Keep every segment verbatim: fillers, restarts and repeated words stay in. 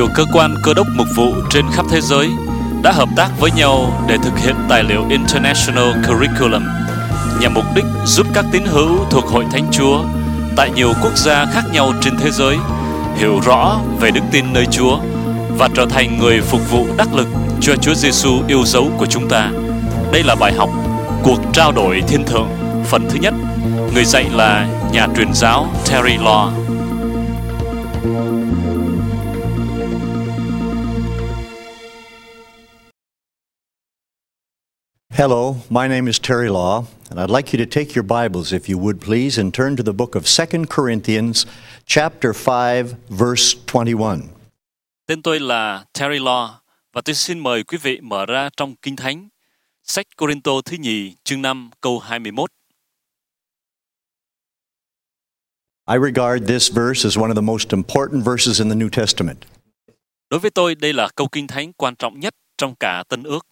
cơ quan cơ đốc mục vụ trên khắp thế giới đã hợp tác với nhau để thực hiện tài liệu International Curriculum nhằm mục đích giúp các tín hữu thuộc Hội Thánh Chúa tại nhiều quốc gia khác nhau trên thế giới hiểu rõ về đức tin nơi Chúa và trở thành người phục vụ đắc lực cho Chúa Giêsu yêu dấu của chúng ta. Đây là bài học Cuộc trao đổi thiên thượng, phần thứ nhất. Người dạy là nhà truyền giáo Terry Law. Hello, my name is Terry Law, and I'd like you to take your Bibles, if you would please, and turn to the book of Second Corinthians, chapter five, verse twenty-one. Tên tôi là Terry Law, và tôi xin mời quý vị mở ra trong Kinh Thánh, sách Cô-rinh-tô thứ nhì, chương năm, câu hai mươi mốt. I regard this verse as one of the most important verses in the New Testament. Đối với tôi, đây là câu Kinh Thánh quan trọng nhất trong cả Tân Ước.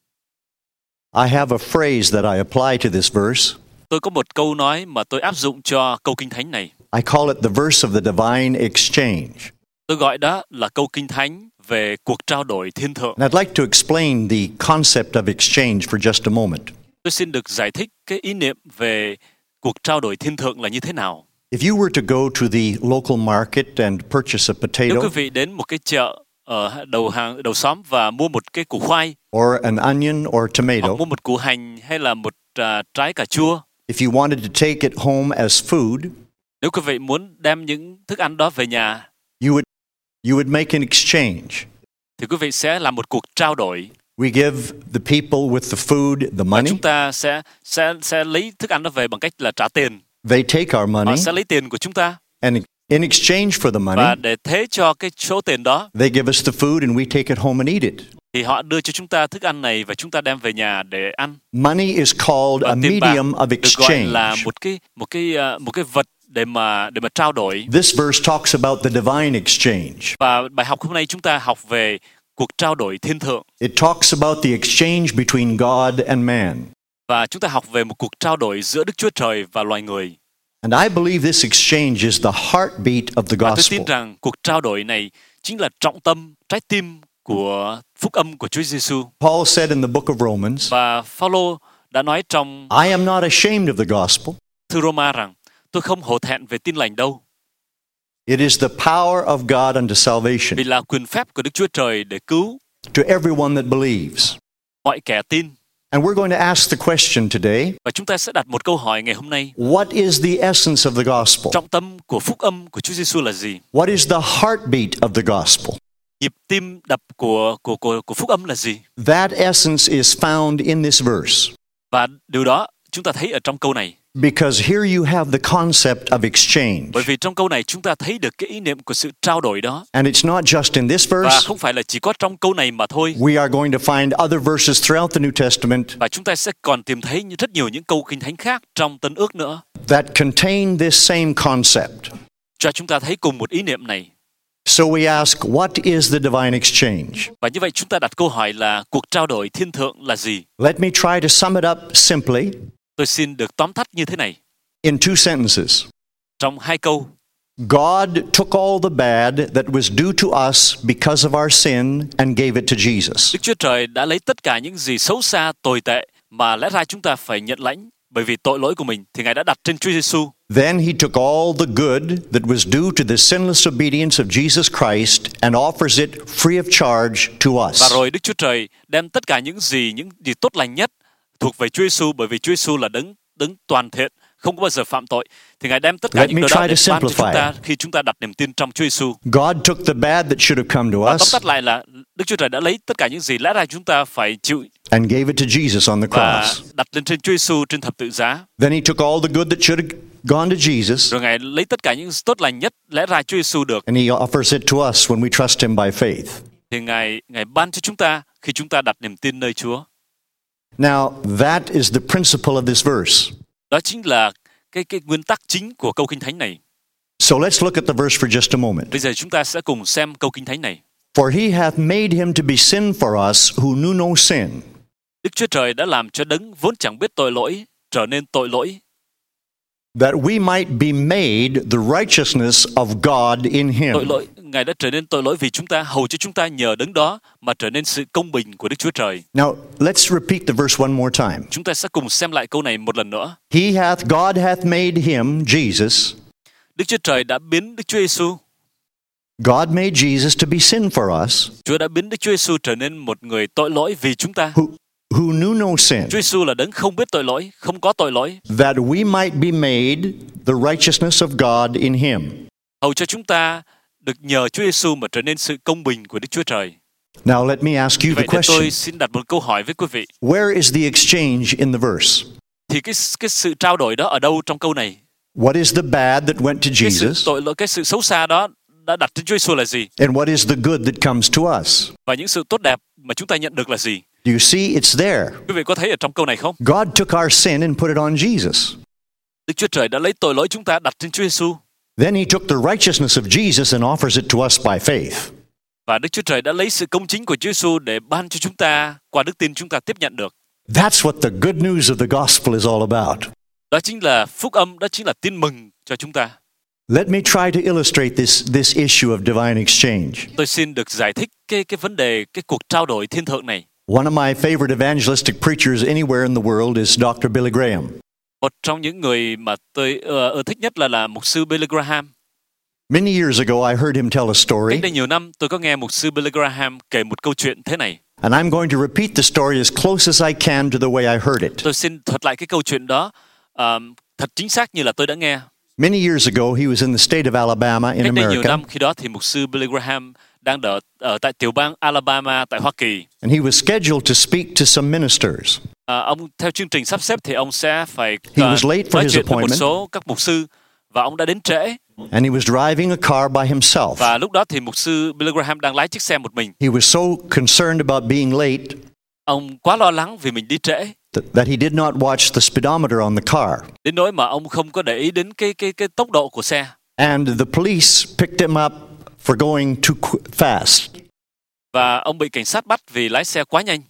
I have a phrase that I apply to this verse. Tôi có một câu nói mà tôi áp dụng cho câu Kinh Thánh này. I call it the verse of the divine exchange. Tôi gọi đó là câu Kinh Thánh về cuộc trao đổi thiên thượng. And I'd like to explain the concept of exchange for just a moment. Tôi xin được giải thích cái ý niệm về cuộc trao đổi thiên thượng là như thế nào. If you were to go to the local market and purchase a Nếu potato quý vị đến một cái chợ ở đầu hàng đầu xóm và mua một cái củ khoai, or an onion or tomato, hoặc mua một củ hành hay là một uh, trái cà chua, if you wanted to take it home as food, nếu quý vị muốn đem những thức ăn đó về nhà, you would you would make an exchange. thì quý vị sẽ làm một cuộc trao đổi. We give the people with the food the Và money. chúng ta sẽ sẽ sẽ lấy thức ăn đó về bằng cách là trả tiền. They take our money, Họ sẽ lấy tiền của chúng ta, and in exchange for the money, và để thế cho cái số tiền đó, they give us the food and we take it home and eat it. thì họ đưa cho chúng ta thức ăn này và chúng ta đem về nhà để ăn. Money is called Và a tiền bạc medium of được gọi là exchange. một cái một cái uh, một cái vật để mà để mà trao đổi. This verse talks about the divine exchange. Và bài học hôm nay chúng ta học về cuộc trao đổi thiên thượng. It talks about the exchange between God and man. Và chúng ta học về một cuộc trao đổi giữa Đức Chúa Trời và loài người. And I believe this exchange is the heartbeat of the Và tôi gospel. tin rằng cuộc trao đổi này chính là trọng tâm, trái tim của phúc âm của Chúa Giêsu. Paul said in the book of Romans, Và Phaolô đã nói trong I am not ashamed of the gospel. thư Roma rằng tôi không hổ thẹn về tin lành đâu. It is the power of God unto salvation Vì là quyền phép của Đức Chúa Trời để cứu to everyone that believes. mọi kẻ tin. And we're going to ask the question today, Và chúng ta sẽ đặt một câu hỏi ngày hôm nay. what is the essence of the gospel? Trọng tâm của phúc âm của Chúa Giêsu là gì? What is the heartbeat of the gospel? Nhịp tim đập của của của của phúc âm là gì? That essence is found in this verse. Và điều đó chúng ta thấy ở trong câu này. Because here you have the concept of exchange. Bởi vì trong câu này chúng ta thấy được cái ý niệm của sự trao đổi đó. And it's not just in this Và verse. không phải là chỉ có trong câu này mà thôi. We are going to find other verses throughout the New Testament Và chúng ta sẽ còn tìm thấy rất nhiều những câu Kinh Thánh khác trong Tân Ước nữa, that contain this same concept. cho chúng ta thấy cùng một ý niệm này. So we ask, what is the divine exchange? Và như vậy chúng ta đặt câu hỏi là cuộc trao đổi thiên thượng là gì? Let me try to sum it up simply Tôi xin được tóm tắt như thế này. in two sentences. Trong hai câu, God took all the bad that was due to us because of our sin and gave it to Jesus. Đức Chúa Trời đã lấy tất cả những gì xấu xa, tồi tệ mà lẽ ra chúng ta phải nhận lãnh bởi vì tội lỗi của mình, thì Ngài đã đặt trên Chúa Giêsu. Then he took all the good that was due to the sinless obedience of Jesus Christ and offers it free of charge to us. Và rồi Đức Chúa Trời đem tất cả những gì những gì tốt lành nhất thuộc về Chúa Giêsu, bởi vì Chúa Giêsu là đấng đấng toàn thiện, không có bao giờ phạm tội, thì Ngài đem tất cả Let những me điều try đó để to ban cho chúng simplify ta khi chúng ta đặt niềm tin trong Chúa Giêsu. God took the bad that should have come to Và tóm us tắt lại là Đức Chúa Trời đã lấy tất cả những gì lẽ ra chúng ta phải chịu and gave it to Jesus on the và cross. đặt lên trên Chúa Giêsu trên thập tự giá. Then he took all the good that should have gone to Jesus Rồi Ngài lấy tất cả những tốt lành nhất lẽ ra Chúa Giêsu được, and he offers it to us when we trust him by faith. thì Ngài Ngài ban cho chúng ta khi chúng ta đặt niềm tin nơi Chúa. Now, that is the principle of this verse. Đó chính là cái cái nguyên tắc chính của câu Kinh Thánh này. So let's look at the verse for just a moment. Bây giờ chúng ta sẽ cùng xem câu Kinh Thánh này. For he hath made him to be sin for us who knew no sin, Đức Chúa Trời đã làm cho đấng vốn chẳng biết tội lỗi trở nên tội lỗi, that we might be made the righteousness of God in him. tội lỗi Ngài đã trở nên tội lỗi vì chúng ta, hầu cho chúng ta nhờ đấng đó mà trở nên sự công bình của Đức Chúa Trời. Now, let's repeat the verse one more time. Chúng ta sẽ cùng xem lại câu này một lần nữa. He hath, God hath made him, Jesus. Đức Chúa Trời đã biến Đức Chúa Giêsu. God made Jesus to be sin for us. Chúa đã biến Đức Chúa Giêsu trở nên một người tội lỗi vì chúng ta. Who, who knew no sin. Chúa Giêsu là đấng không biết tội lỗi, không có tội lỗi. That we might be made the righteousness of God in him. Hầu cho chúng ta được nhờ Chúa Giêsu mà trở nên sự công bình của Đức Chúa Trời. Now let me ask you the Vậy thì question. tôi xin đặt một câu hỏi với quý vị. Where is the exchange in the verse? Thì cái cái sự trao đổi đó ở đâu trong câu này? What is the bad that went to Cái sự Jesus? tội lỗi, cái sự xấu xa đó đã đặt trên Chúa Giêsu là gì? And what is the good that comes to us? Và những sự tốt đẹp mà chúng ta nhận được là gì? Do you see it's there? Quý vị có thấy ở trong câu này không? God took our sin and put it on Jesus. Đức Chúa Trời đã lấy tội lỗi chúng ta đặt trên Chúa Giêsu. Then he took the righteousness of Jesus and offers it to us by faith. Và Đức Chúa Trời đã lấy sự công chính của Chúa Giêsu để ban cho chúng ta qua đức tin chúng ta tiếp nhận được. That's what the good news of the gospel is all about. Đó chính là phúc âm, đó chính là tin mừng cho chúng ta. Let me try to illustrate this, this issue of divine exchange. Tôi xin được giải thích cái cái vấn đề, cái cuộc trao đổi thiên thượng này. One of my favorite evangelistic preachers anywhere in the world is Doctor Billy Graham. Một trong những người mà tôi uh, ưa thích nhất là là mục sư Billy Graham. Many years ago, I heard him tell a story, Cách đây nhiều năm, tôi có nghe mục sư Billy Graham kể một câu chuyện thế này. and I'm going to repeat the story as close as I can to the way I heard it. Tôi xin thuật lại cái câu chuyện đó um, thật chính xác như là tôi đã nghe. Many years ago, he was in the state of Alabama in Cách đây nhiều America, năm, khi đó thì mục sư Billy Graham đang ở, ở tại tiểu bang Alabama tại Hoa Kỳ. and he was scheduled to speak to some ministers. À, ông theo chương trình sắp xếp thì ông sẽ phải He uh, was late for nói his chuyện với một appointment. số các mục sư và ông đã đến trễ. And he was driving a car by himself. Và lúc đó thì mục sư Billy Graham đang lái chiếc xe một mình. He was so concerned about being late Ông quá lo lắng vì mình đi trễ, th- that he did not watch the speedometer on the car. đến nỗi mà ông không có để ý đến cái cái cái tốc độ của xe. And the police picked him up for going too qu- fast. Và ông bị cảnh sát bắt vì lái xe quá nhanh.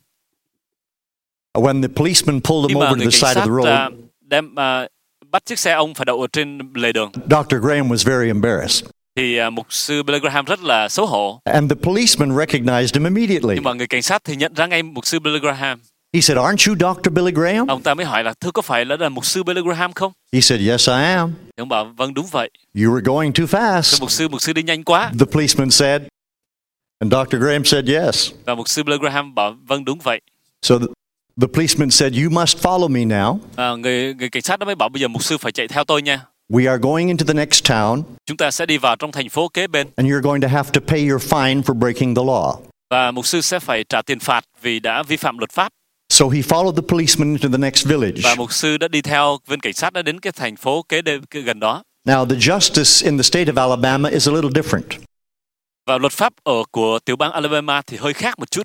When the policeman pulled Khi him mà over to người the cảnh side of sát the road, à, đem à, bắt chiếc xe ông phải đậu ở trên lề đường, Doctor Graham was very embarrassed. thì à, mục sư Billy Graham rất là xấu hổ. And the policeman recognized him immediately. Nhưng mà người cảnh sát thì nhận ra ngay mục sư Billy Graham. He said, "Aren't you Doctor Billy Graham?" Ông ta mới hỏi là thưa có phải là, là mục sư Billy Graham không? He said, "Yes, I am. Thì ông bảo vâng đúng vậy. You were going too Thưa fast." mục sư, mục sư đi nhanh quá. The policeman said, and Doctor Graham said, "Yes." Và mục sư Billy Graham bảo vâng đúng vậy. So the, the policeman said, "You must follow me now. À, người người cảnh sát đó mới bảo bây giờ mục sư phải chạy theo tôi nha. We are going into the next town, Chúng ta sẽ đi vào trong thành phố kế bên and you're going to have to pay your fine for breaking the law." và mục sư sẽ phải trả tiền phạt vì đã vi phạm luật pháp. So he followed the policeman into the next village. Và mục sư đã đi theo viên cảnh sát đã đến cái thành phố kế đêm kế gần đó. Now, the justice in the state of Alabama is a little different. Và luật pháp ở của tiểu bang Alabama thì hơi khác một chút.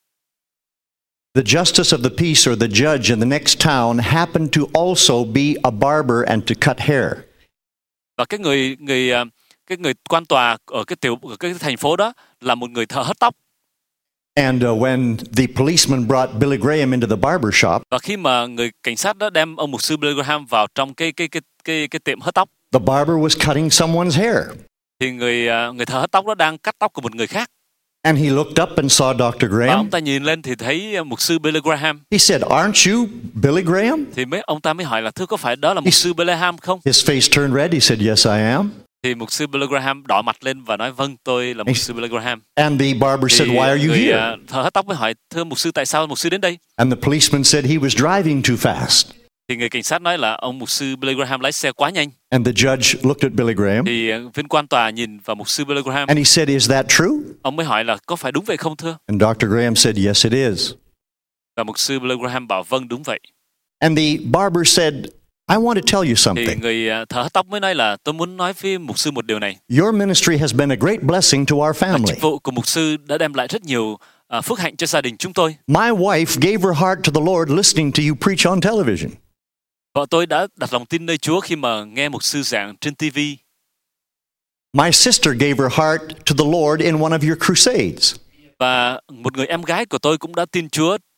The justice of the peace or the judge in the next town happened to also be a barber and to cut hair. Và cái người người à, cái người quan tòa ở cái tiểu ở cái thành phố đó là một người thợ hớt tóc. And uh, when the policeman brought Billy Graham into the barber shop, Và khi mà người cảnh sát đã đem ông mục sư Billy Graham vào trong cái cái cái cái cái tiệm hớt tóc, the barber was cutting someone's hair. thì người à, người thợ hớt tóc đó đang cắt tóc của một người khác. And he looked up and saw Doctor Và ông Graham. ta nhìn lên thì thấy mục sư Billy Graham. He said, "Aren't you Billy Graham?" Thì mấy ông ta mới hỏi là thưa có phải đó là mục sư Billy Graham không? His face turned red. He said, "Yes, I am." Thì mục sư Billy Graham đỏ mặt lên và nói vâng tôi là mục sư Billy Graham. And the barber Thì said, "Why are you người here?" à, thợ hớt tóc mới hỏi thưa mục sư tại sao mục sư đến đây? And the policeman said he was driving too fast. Thì người cảnh sát nói là ông mục sư Billy Graham lái xe quá nhanh. And the judge looked at Billy Graham Thì à, viên quan tòa nhìn vào mục sư Billy Graham. and he said, "Is that true?" Ông mới hỏi là có phải đúng vậy không thưa? And Doctor Graham said, "Yes, it is." Và mục sư Billy Graham bảo vâng đúng vậy. And the barber said, "I want to tell you Thì something. người à, thợ hớt tóc mới nói là tôi muốn nói với mục sư một điều này. Your ministry has been a great blessing to our Và family. chức vụ của mục sư đã đem lại rất nhiều à, phước hạnh cho gia đình chúng tôi. My wife gave her heart to the Lord listening to you preach on television. Vợ tôi đã đặt lòng tin nơi Chúa khi mà nghe mục sư giảng trên ti vi. My sister gave her heart to the Lord in one of your crusades. Và một người em gái của tôi cũng đã tin Chúa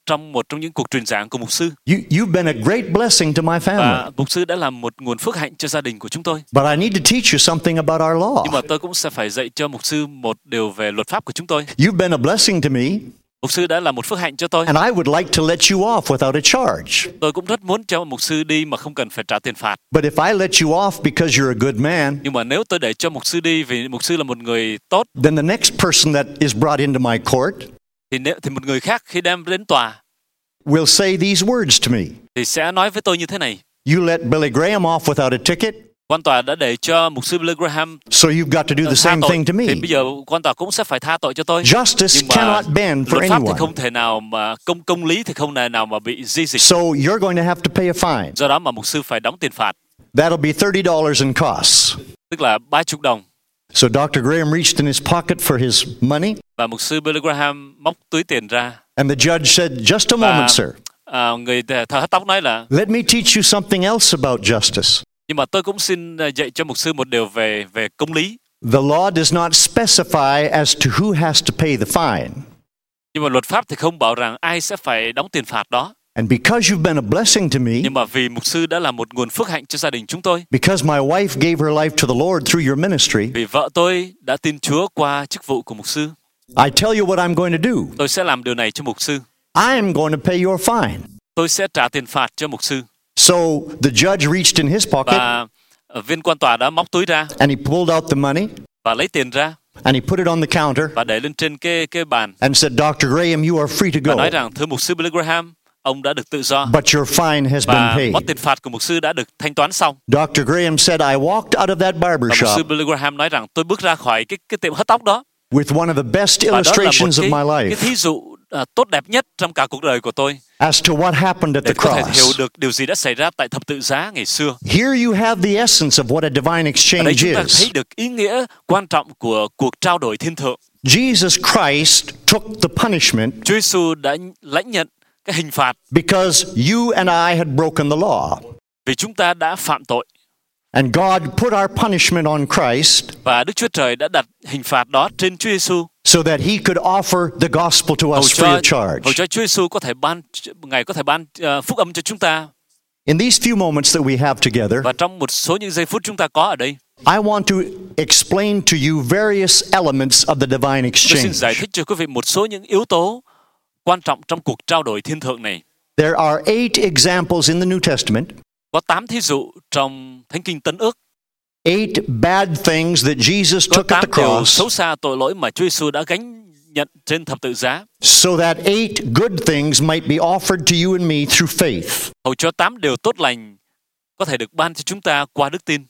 trong một trong những cuộc truyền giảng của mục sư. You, you've been a great blessing to my family. Và mục sư đã làm một nguồn phước hạnh cho gia đình của chúng tôi. But I need to teach you something about our law. Nhưng mà tôi cũng sẽ phải dạy cho mục sư một điều về luật pháp của chúng tôi. You've been a blessing to me. Mục sư đã là một phước hạnh cho tôi. And I would like to let you off without a charge. Tôi cũng rất muốn cho mục sư đi mà không cần phải trả tiền phạt. But if I let you off because you're a good man, Nhưng mà nếu tôi để cho mục sư đi vì mục sư là một người tốt, then the next person that is brought into my court thì nếu thì một người khác khi đem đến tòa will say these words to me. thì sẽ nói với tôi như thế này: You let Billy Graham off without a ticket, quan tòa đã để cho mục sư Billy Graham so you've got to do the tha same tội, thing to me. thì bây giờ quan tòa cũng sẽ phải tha tội cho tôi. Justice Nhưng mà cannot bend for luật pháp thì anyone. không thể nào mà công công lý thì không thể nào mà bị di dịch. So you're going to have to pay a fine. Do đó mà mục sư phải đóng tiền phạt, That'll be thirty dollars in costs. tức là ba mươi đồng. So Doctor Graham reached in his pocket for his money, Và mục sư Billy Graham móc túi tiền ra. and the judge said, "Just a Và moment, sir. à, người thợ hớt tóc nói là: Let me teach you something else about justice. nhưng mà tôi cũng xin dạy cho mục sư một điều về về công lý. The law does not specify as to who has to pay the fine. Nhưng mà luật pháp thì không bảo rằng ai sẽ phải đóng tiền phạt đó. And because you've been a blessing to me, Nhưng mà vì mục sư đã là một nguồn phước hạnh cho gia đình chúng tôi, because my wife gave her life to the Lord through your ministry, vì vợ tôi đã tin Chúa qua chức vụ của mục sư, I tell you what I'm going to do. tôi sẽ làm điều này cho mục sư. I am going to pay your fine." Tôi sẽ trả tiền phạt cho mục sư. So the judge reached in his pocket Và viên quan tòa đã móc túi ra and he pulled out the money và lấy tiền ra and he put it on the counter và để lên trên cái cái bàn and said, "Doctor Graham, you are free to và nói go, rằng: thưa mục sư Billy Graham, ông đã được tự do but your fine has been và paid." món tiền phạt của mục sư đã được thanh toán xong. Doctor Graham said, "I walked out of that barber Và mục sư shop Billy Graham nói rằng: tôi bước ra khỏi cái cái tiệm hớt tóc đó with one of the best và đó là một illustrations cái, of my cái life thí dụ à, tốt đẹp nhất trong cả cuộc đời của tôi as to what happened at để the có thể hiểu cross." được điều gì đã xảy ra tại thập tự giá ngày xưa. Here you have the essence of what a divine Ở đây exchange chúng ta is. thấy được ý nghĩa quan trọng của cuộc trao đổi thiên thượng. Jesus Christ took the punishment Chúa Giêsu đã lãnh nhận cái hình phạt because you and I had broken the law. vì chúng ta đã phạm tội, And God put our punishment on Christ và Đức Chúa Trời đã đặt hình phạt đó trên Chúa Giêsu so that he could offer the gospel to hầu us free cho of charge. hầu cho Chúa Giêsu có thể ban ngài có thể ban uh, phúc âm cho chúng ta. In these few moments that we have together, Và trong một số những giây phút chúng ta có ở đây, I want to explain to you various elements of the divine tôi xin exchange. giải thích cho quý vị một số những yếu tố quan trọng trong cuộc trao đổi thiên thượng này. There are eight examples in the New Testament, Có tám thí dụ trong Thánh Kinh Tân Ước, eight bad things that Jesus có took at tám the điều cross, xấu xa tội lỗi mà Chúa Giêsu đã gánh nhận trên thập tự giá, so that eight good things might be offered to you and me through faith. hầu cho tám điều tốt lành có thể được ban cho chúng ta qua đức tin.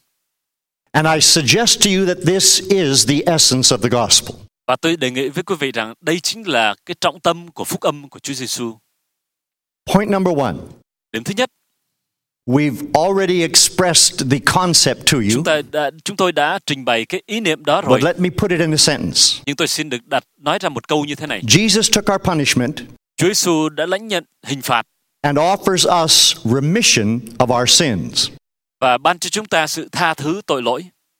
And I suggest to you that this is the essence of the gospel. Và tôi đề nghị với quý vị rằng đây chính là cái trọng tâm của phúc âm của Chúa Giêsu. Point number one. Điểm thứ nhất, We've already expressed the concept to you, chúng ta đã, chúng tôi đã trình bày cái ý niệm đó rồi, but let me put it in a sentence. nhưng tôi xin được đặt nói ra một câu như thế này: Jesus took our punishment Chúa Giêsu đã lãnh nhận hình phạt and offers us remission of our sins. và ban cho chúng ta sự tha thứ tội lỗi.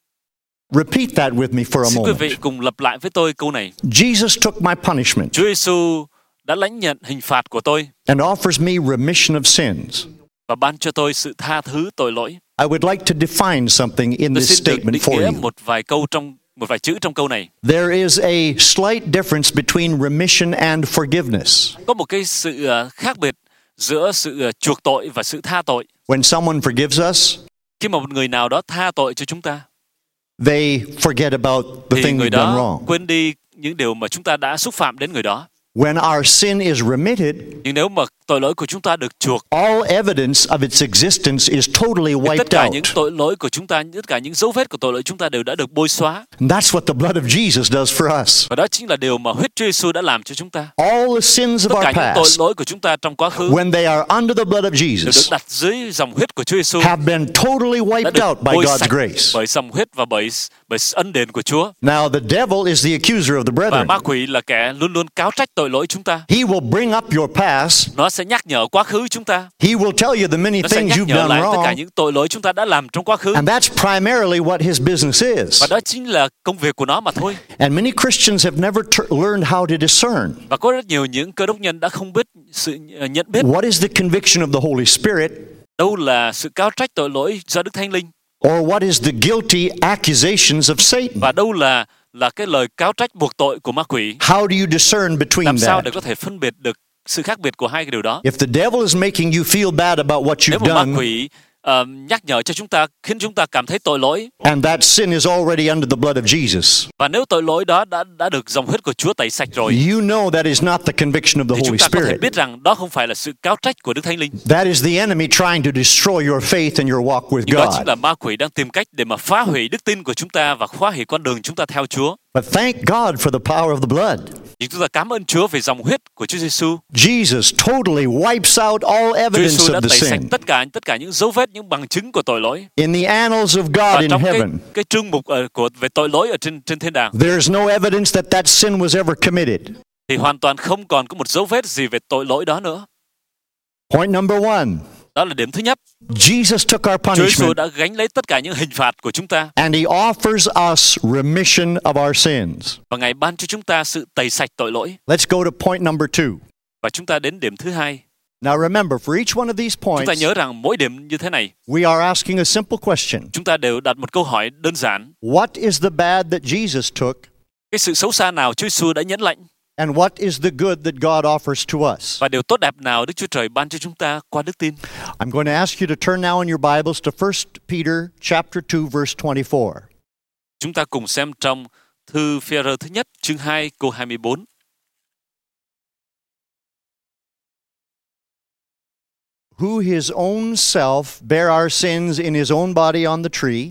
Repeat that with me for a Xin quý moment. vị cùng lặp lại với tôi câu này: Jesus took my punishment Chúa Giêsu đã lãnh nhận hình phạt của tôi and offers me remission of sins. và ban cho tôi sự tha thứ tội lỗi. I would like to define something in Tôi this xin được statement định for nghĩa you. một vài câu trong một vài chữ trong câu này. There is a slight difference between remission and forgiveness. Có một cái sự uh, khác biệt giữa sự uh, chuộc tội và sự tha tội. When someone forgives us, Khi mà một người nào đó tha tội cho chúng ta, they forget about the thì thing người we've done đó wrong. quên đi những điều mà chúng ta đã xúc phạm đến người đó. When our sin is remitted, Nhưng nếu mà tội lỗi của chúng ta được chuộc, all evidence of its existence is totally thì tất wiped cả out. những tội lỗi của chúng ta, tất cả những dấu vết của tội lỗi chúng ta đều đã được bôi xóa. And that's what the blood of Jesus does for us. Và đó chính là điều mà huyết Chúa Giêsu đã làm cho chúng ta. All the sins of Tất cả our những tội past, lỗi của chúng ta trong quá khứ when they are under the blood of đều được Jesus, đặt dưới dòng huyết của Chúa Giêsu, have been totally đã wiped được out by bôi God's sạch grace. bởi dòng huyết và bởi bởi ân đền của Chúa. Now, the devil is the accuser of the Và brethren. ma quỷ là kẻ luôn luôn cáo trách tội tội lỗi chúng ta. He will bring up your past. Nó sẽ nhắc nhở quá khứ chúng ta. He will tell you the many Nó sẽ things nhắc you've nhở done lại tất cả wrong. những tội lỗi chúng ta đã làm trong quá khứ. And that's primarily what his business is. Và đó chính là công việc của nó mà thôi. And many Christians have never t- learned how to discern. Và có rất nhiều những cơ đốc nhân đã không biết sự nhận biết What is the conviction of the Holy Spirit? đâu là sự cáo trách tội lỗi do Đức Thánh Linh, Or what is the guilty accusations of Satan? và đâu là là cái lời cáo trách buộc tội của ma quỷ. How do you discern between Làm sao that? để có thể phân biệt được sự khác biệt của hai cái điều đó? If the devil is making you feel bad about what Nếu you've một ma done, quỷ uh, nhắc nhở cho chúng ta, khiến chúng ta cảm thấy tội lỗi, and that sin is already under the blood of Jesus, và nếu tội lỗi đó đã đã được dòng huyết của Chúa tẩy sạch rồi, you know that is not the conviction of the thì Holy chúng ta có thể Spirit. biết rằng đó không phải là sự cáo trách của Đức Thánh Linh. That is the enemy trying to destroy your faith and your walk with Nhưng đó chính God. là ma quỷ đang tìm cách để mà phá hủy đức tin của chúng ta và phá hủy con đường chúng ta theo Chúa. But thank God for the power of the blood. Nhưng chúng ta cảm ơn Chúa về dòng huyết của Chúa Giêsu. Jesus totally wipes out all Chúa evidence Giêsu đã of the tẩy sạch sin. tất cả tất cả những dấu vết, những bằng chứng của tội lỗi. In the annals of Và God in trong cái heaven, cái chương mục ở, của về tội lỗi ở trên trên thiên đàng there's no evidence that that sin was ever committed. thì hoàn toàn không còn có một dấu vết gì về tội lỗi đó nữa. Point number one, Đó là điểm thứ nhất. Jesus took our Chúa Giêsu punishment đã gánh lấy tất cả những hình phạt của chúng ta, and he offers us remission of our sins. và Ngài ban cho chúng ta sự tẩy sạch tội lỗi. Let's go to point number two. Và chúng ta đến điểm thứ hai. Now remember, for each one of these Chúng ta points, nhớ rằng mỗi điểm như thế này, we are asking a simple question. chúng ta đều đặt một câu hỏi đơn giản. What is the bad that Jesus took, Cái sự xấu xa nào Chúa Giêsu đã nhẫn lãnh, and what is the good that God offers to us? và điều tốt đẹp nào Đức Chúa Trời ban cho chúng ta qua đức tin? I'm going to ask you to turn now in your Bibles to First Peter chapter two, verse twenty-four. Chúng ta cùng xem trong thư Phi-e-rơ thứ nhất, chương hai, câu hai mươi bốn. Who his own self bare our sins in his own body on the tree,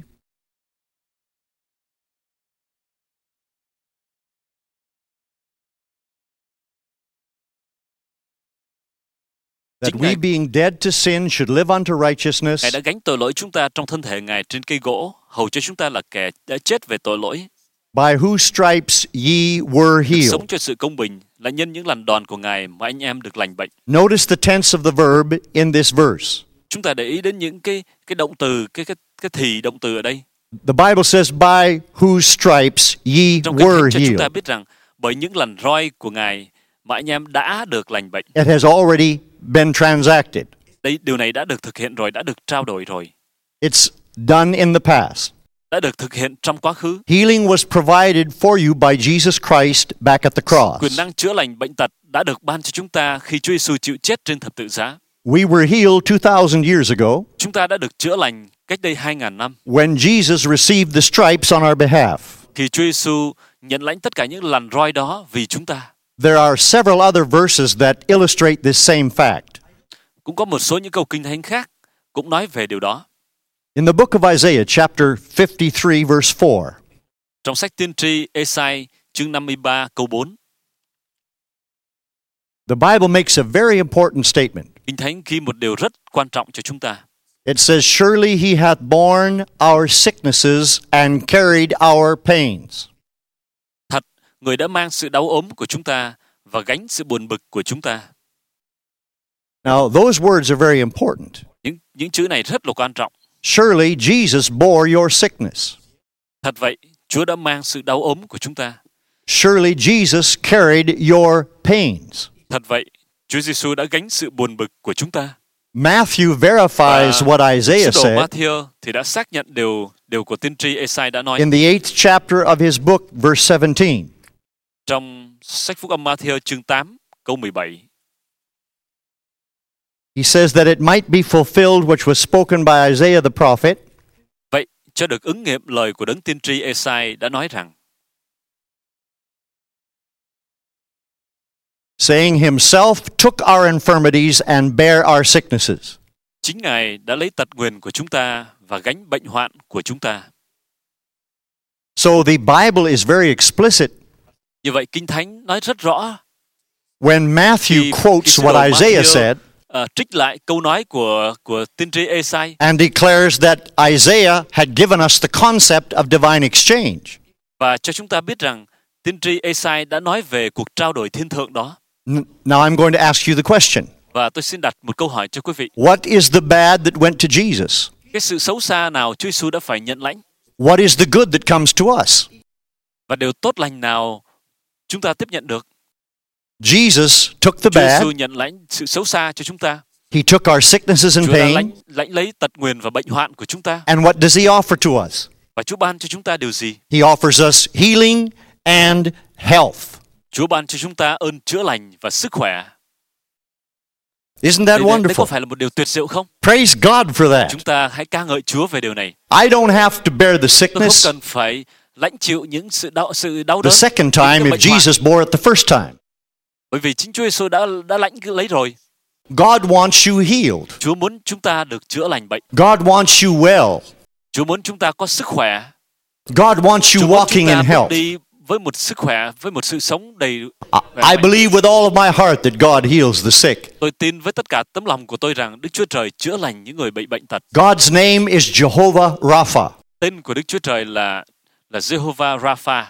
that Chính we Ngài, being dead to sin should live unto righteousness, Ngài đã gánh tội lỗi chúng ta trong thân thể Ngài trên cây gỗ, hầu cho chúng ta là kẻ đã chết về tội lỗi, by whose stripes ye were được healed. sống cho sự công bình, là nhân những lần đòn của Ngài mà anh em được lành bệnh. Notice the tense of the verb in this verse. Chúng ta để ý đến những cái cái động từ, cái cái cái thì động từ ở đây. The Bible says, by whose stripes ye Trong kinh were thánh cho chúng ta healed. biết rằng bởi những lần roi của Ngài mà anh em đã được lành bệnh. It has already been transacted. Đây, điều này đã được thực hiện rồi, đã được trao đổi rồi, It's done in the past. đã được thực hiện trong quá khứ. Healing was provided for you by Jesus Christ back at the Quyền cross. năng chữa lành bệnh tật đã được ban cho chúng ta khi Chúa Giêsu chịu chết trên thập tự giá. We were healed two thousand years ago Chúng ta đã được chữa lành cách đây hai ngàn năm, when Jesus received the stripes on our behalf. khi Chúa Giêsu nhận lãnh tất cả những lần roi đó vì chúng ta. There are several other verses that illustrate this same fact. Cũng có một số những câu kinh thánh khác cũng nói về điều đó. In the book of Isaiah, chapter fifty-three, verse four, Trong sách tiên tri Ê-sai chương năm mươi ba câu bốn, the Bible makes a very important statement. Kinh thánh ghi một điều rất quan trọng cho chúng ta. It says, surely he hath borne our sicknesses and carried our pains. Thật, người đã mang sự đau ốm của chúng ta và gánh sự buồn bực của chúng ta. Now, those words are very important. Những những chữ này rất là quan trọng. Surely Jesus bore your sickness. Thật vậy, Chúa đã mang sự đau ốm của chúng ta. Surely Jesus carried your pains. Thật vậy, Chúa Giêsu đã gánh sự buồn bực của chúng ta. Matthew verifies what Isaiah Sứ đồ said Ma-thi-ơ thì đã xác nhận điều điều của tiên tri Ê-sai đã nói in the eighth chapter of his book, verse seventeen. trong sách Phúc âm Ma-thi-ơ chương tám câu mười bảy. He says that it might be fulfilled which was spoken by Isaiah the prophet, Vậy, cho được ứng nghiệm lời của đấng tiên tri Ê-sai đã nói rằng, saying himself took our infirmities and bare our sicknesses. chính Ngài đã lấy tật nguyền của chúng ta và gánh bệnh hoạn của chúng ta. So the Bible is very explicit. Như vậy, Kinh Thánh nói rất rõ. When Matthew Khi, quotes khi sứ đồ what Isaiah Ma-thi-ơ, said uh, trích lại câu nói của của tiên tri Ê-sai and declares that Isaiah had given us the concept of divine exchange. và cho chúng ta biết rằng tiên tri Ê-sai đã nói về cuộc trao đổi thiên thượng đó. Now I'm going to ask you the question. Và tôi xin đặt một câu hỏi cho quý vị. What is the bad that went to Jesus? Cái sự xấu xa nào Chúa Giêsu đã phải nhận lãnh? What is the good that comes to us? Và điều tốt lành nào chúng ta tiếp nhận được? Jesus took the Chúa bad. Giêsu nhận lãnh sự xấu xa cho chúng ta. He took our sicknesses and Chúa đã pain. lãnh, lãnh lấy tật nguyền và bệnh hoạn của chúng ta. And what does he offer to us? Và Chúa ban cho chúng ta điều gì? He offers us healing and health. Chúa ban cho chúng ta ơn chữa lành và sức khỏe. Isn't that Đấy, đấy có wonderful? phải là một điều tuyệt diệu không? Praise God for that. Chúng ta hãy ca ngợi Chúa về điều này. I don't have to bear the Tôi không sickness cần phải lãnh chịu những sự đau sự đau the đớn. second những time cái if bệnh hoạn. Jesus bore it the first time. Bởi vì chính Chúa Giêsu đã đã lãnh cái lấy rồi. God wants you healed. Chúa muốn chúng ta được chữa lành bệnh. God wants you well. Chúa muốn chúng ta có sức khỏe. God wants you Chúa muốn walking chúng ta in bước health. đi với một sức khỏe, với một sự sống đầy. I believe with all of my heart that God heals the sick. Tôi tin với tất cả tấm lòng của tôi rằng Đức Chúa Trời chữa lành những người bị bệnh tật. God's name is Jehovah Rapha. Tên của Đức Chúa Trời là là Jehovah Rapha.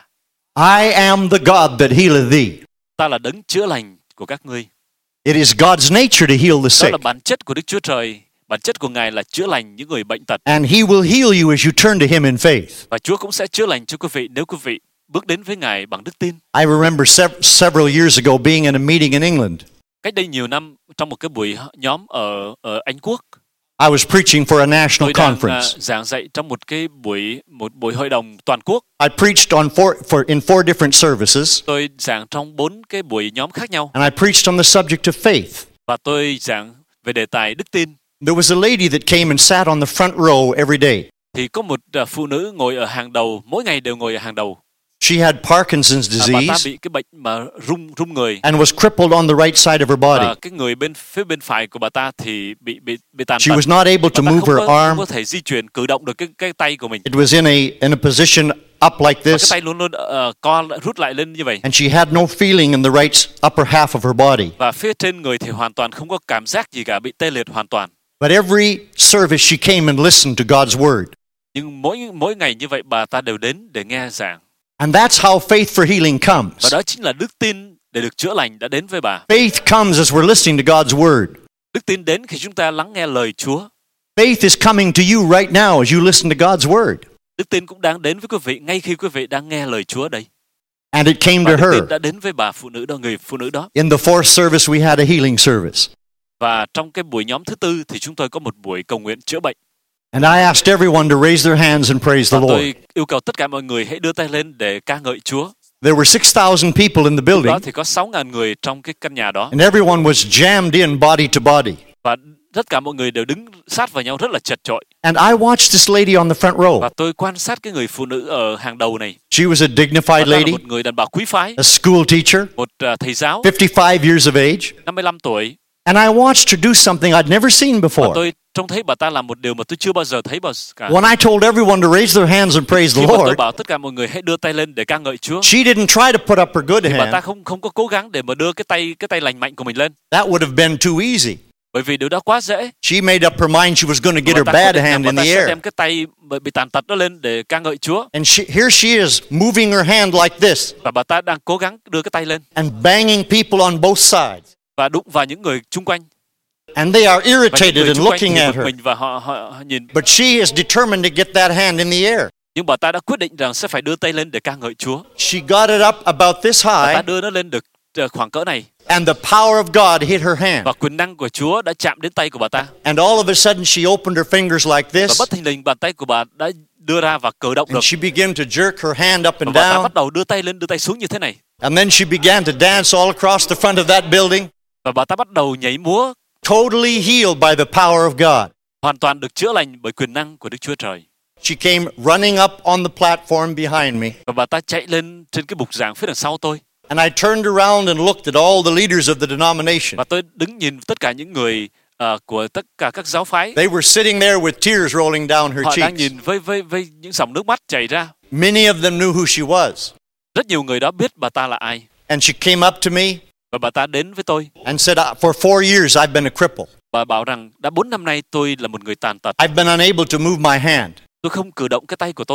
I am the God that healeth thee. Ta là đấng chữa lành của các ngươi. It is God's nature to heal the Đó sick. là bản chất của Đức Chúa Trời. Bản chất của Ngài là chữa lành những người bệnh tật. And he will heal you as you turn to him in faith. Và Chúa cũng sẽ chữa lành cho quý vị nếu quý vị bước đến với Ngài bằng đức tin. I remember sev- several years ago being in a meeting in England. Cách đây nhiều năm trong một cái buổi nhóm ở ở Anh Quốc, I was preaching for a national tôi đang conference. uh, giảng dạy trong một cái buổi một buổi hội đồng toàn quốc. I preached on four, for, in four different services, Tôi giảng trong bốn cái buổi nhóm khác nhau and I preached on the subject of faith. và tôi giảng về đề tài đức tin. There was a lady that came and sat on the front row every day. Thì có một uh, phụ nữ ngồi ở hàng đầu, mỗi ngày đều ngồi ở hàng đầu. She had Parkinson's À, bà ta disease bị cái bệnh mà rung rung người. and was crippled on the right side of her Và body. cái người bên phía bên phải của bà ta thì bị bị bị tàn She tật. was not able Bà to ta move không her có, không arm. có thể di chuyển, cử động được cái cái tay của mình. It was in a in a position up like Và cái this, tay luôn luôn uh, co rút lại lên như vậy. and she had no feeling in the right upper half of her body. Và phía trên người thì hoàn toàn không có cảm giác gì cả, bị tê liệt hoàn toàn. But every service she came and listened to God's word. Nhưng mỗi mỗi ngày như vậy bà ta đều đến để nghe giảng. And that's how faith for healing Và comes. đó chính là đức tin để được chữa lành đã đến với bà. Faith comes as we're listening to God's word. Đức tin đến khi chúng ta lắng nghe lời Chúa. Faith is coming to you right now as you listen to God's word. Đức tin cũng đang đến với quý vị ngay khi quý vị đang nghe lời Chúa đây. And it came Và to đức her. tin đã đến với bà phụ nữ đó, người phụ nữ đó. In the fourth service, we had a healing service. Và trong cái buổi nhóm thứ tư thì chúng tôi có một buổi cầu nguyện chữa bệnh. And I asked everyone to raise their hands and praise Và the Lord. tôi yêu cầu tất cả mọi người hãy đưa tay lên để ca ngợi Chúa. There were six thousand people in the Lúc building, đó thì có sáu ngàn người trong cái căn nhà đó. and everyone was jammed in body to body. Và tất cả mọi người đều đứng sát vào nhau rất là chật chội. And I watched this lady on the front row. Và tôi quan sát cái người phụ nữ ở hàng đầu này. She was a Bà dignified ta là lady, một người đàn bà quý phái, a school teacher, một uh, thầy giáo, fifty-five years of age. năm mươi lăm tuổi. And I watched her do something I'd never seen Và before. tôi trông thấy bà ta làm một điều mà tôi chưa bao giờ thấy bao giờ cả. When I told everyone to raise their hands and praise Khi the mà tôi Lord, bảo tất cả mọi người hãy đưa tay lên để ca ngợi Chúa, she didn't try to put up her good thì bà ta hand. không không có cố gắng để mà đưa cái tay cái tay lành mạnh của mình lên, That would have been too easy. bởi vì điều đó quá dễ. She made up her mind she was going to get Bà her ta quyết bad định rằng hand bà in ta the sẽ air. đem cái tay bị bị tàn tật đó lên để ca ngợi Chúa, And she, here she is, moving her hand like this và bà ta đang cố gắng đưa cái tay lên and banging people on both sides. và đụng vào những người chung quanh. And they are Và những irritated người and chung quanh looking thì at bực her. mình và họ, họ, họ nhìn. But she is determined to get that hand in the air. Nhưng bà ta đã quyết định rằng sẽ phải đưa tay lên để ca ngợi Chúa. She got it up about this Bà ta high, đưa nó lên được uh, khoảng cỡ này, and the power of God hit her hand. và quyền năng của Chúa đã chạm đến tay của bà ta. And all of a sudden, she opened her fingers like Và this, bất thình lình bàn tay của bà đã đưa ra và cử động được. and she began to jerk her hand up Và and bà ta down. bắt đầu đưa tay lên, đưa tay xuống như thế này. And then she began to dance all across the front of that building, Và bà ta bắt đầu nhảy múa, totally healed by the power of God. hoàn toàn được chữa lành bởi quyền năng của Đức Chúa Trời. She came running up on the platform behind me, Và bà ta chạy lên trên cái bục giảng phía đằng sau tôi. and I turned around and looked at all the leaders of the denomination. Và tôi đứng nhìn tất cả những người uh, của tất cả các giáo phái. They were sitting there with tears rolling down her Họ đang cheeks. nhìn với với với những dòng nước mắt chảy ra. Many of them knew who she was. Rất nhiều người đó biết bà ta là ai. And she came up to me Và bà ta đến với tôi. and said, "Uh, for four years I've been a cripple. Bà bảo rằng đã bốn năm nay tôi là một người tàn tật. I've been unable to move my hand. Tôi không cử động cái tay của tôi được.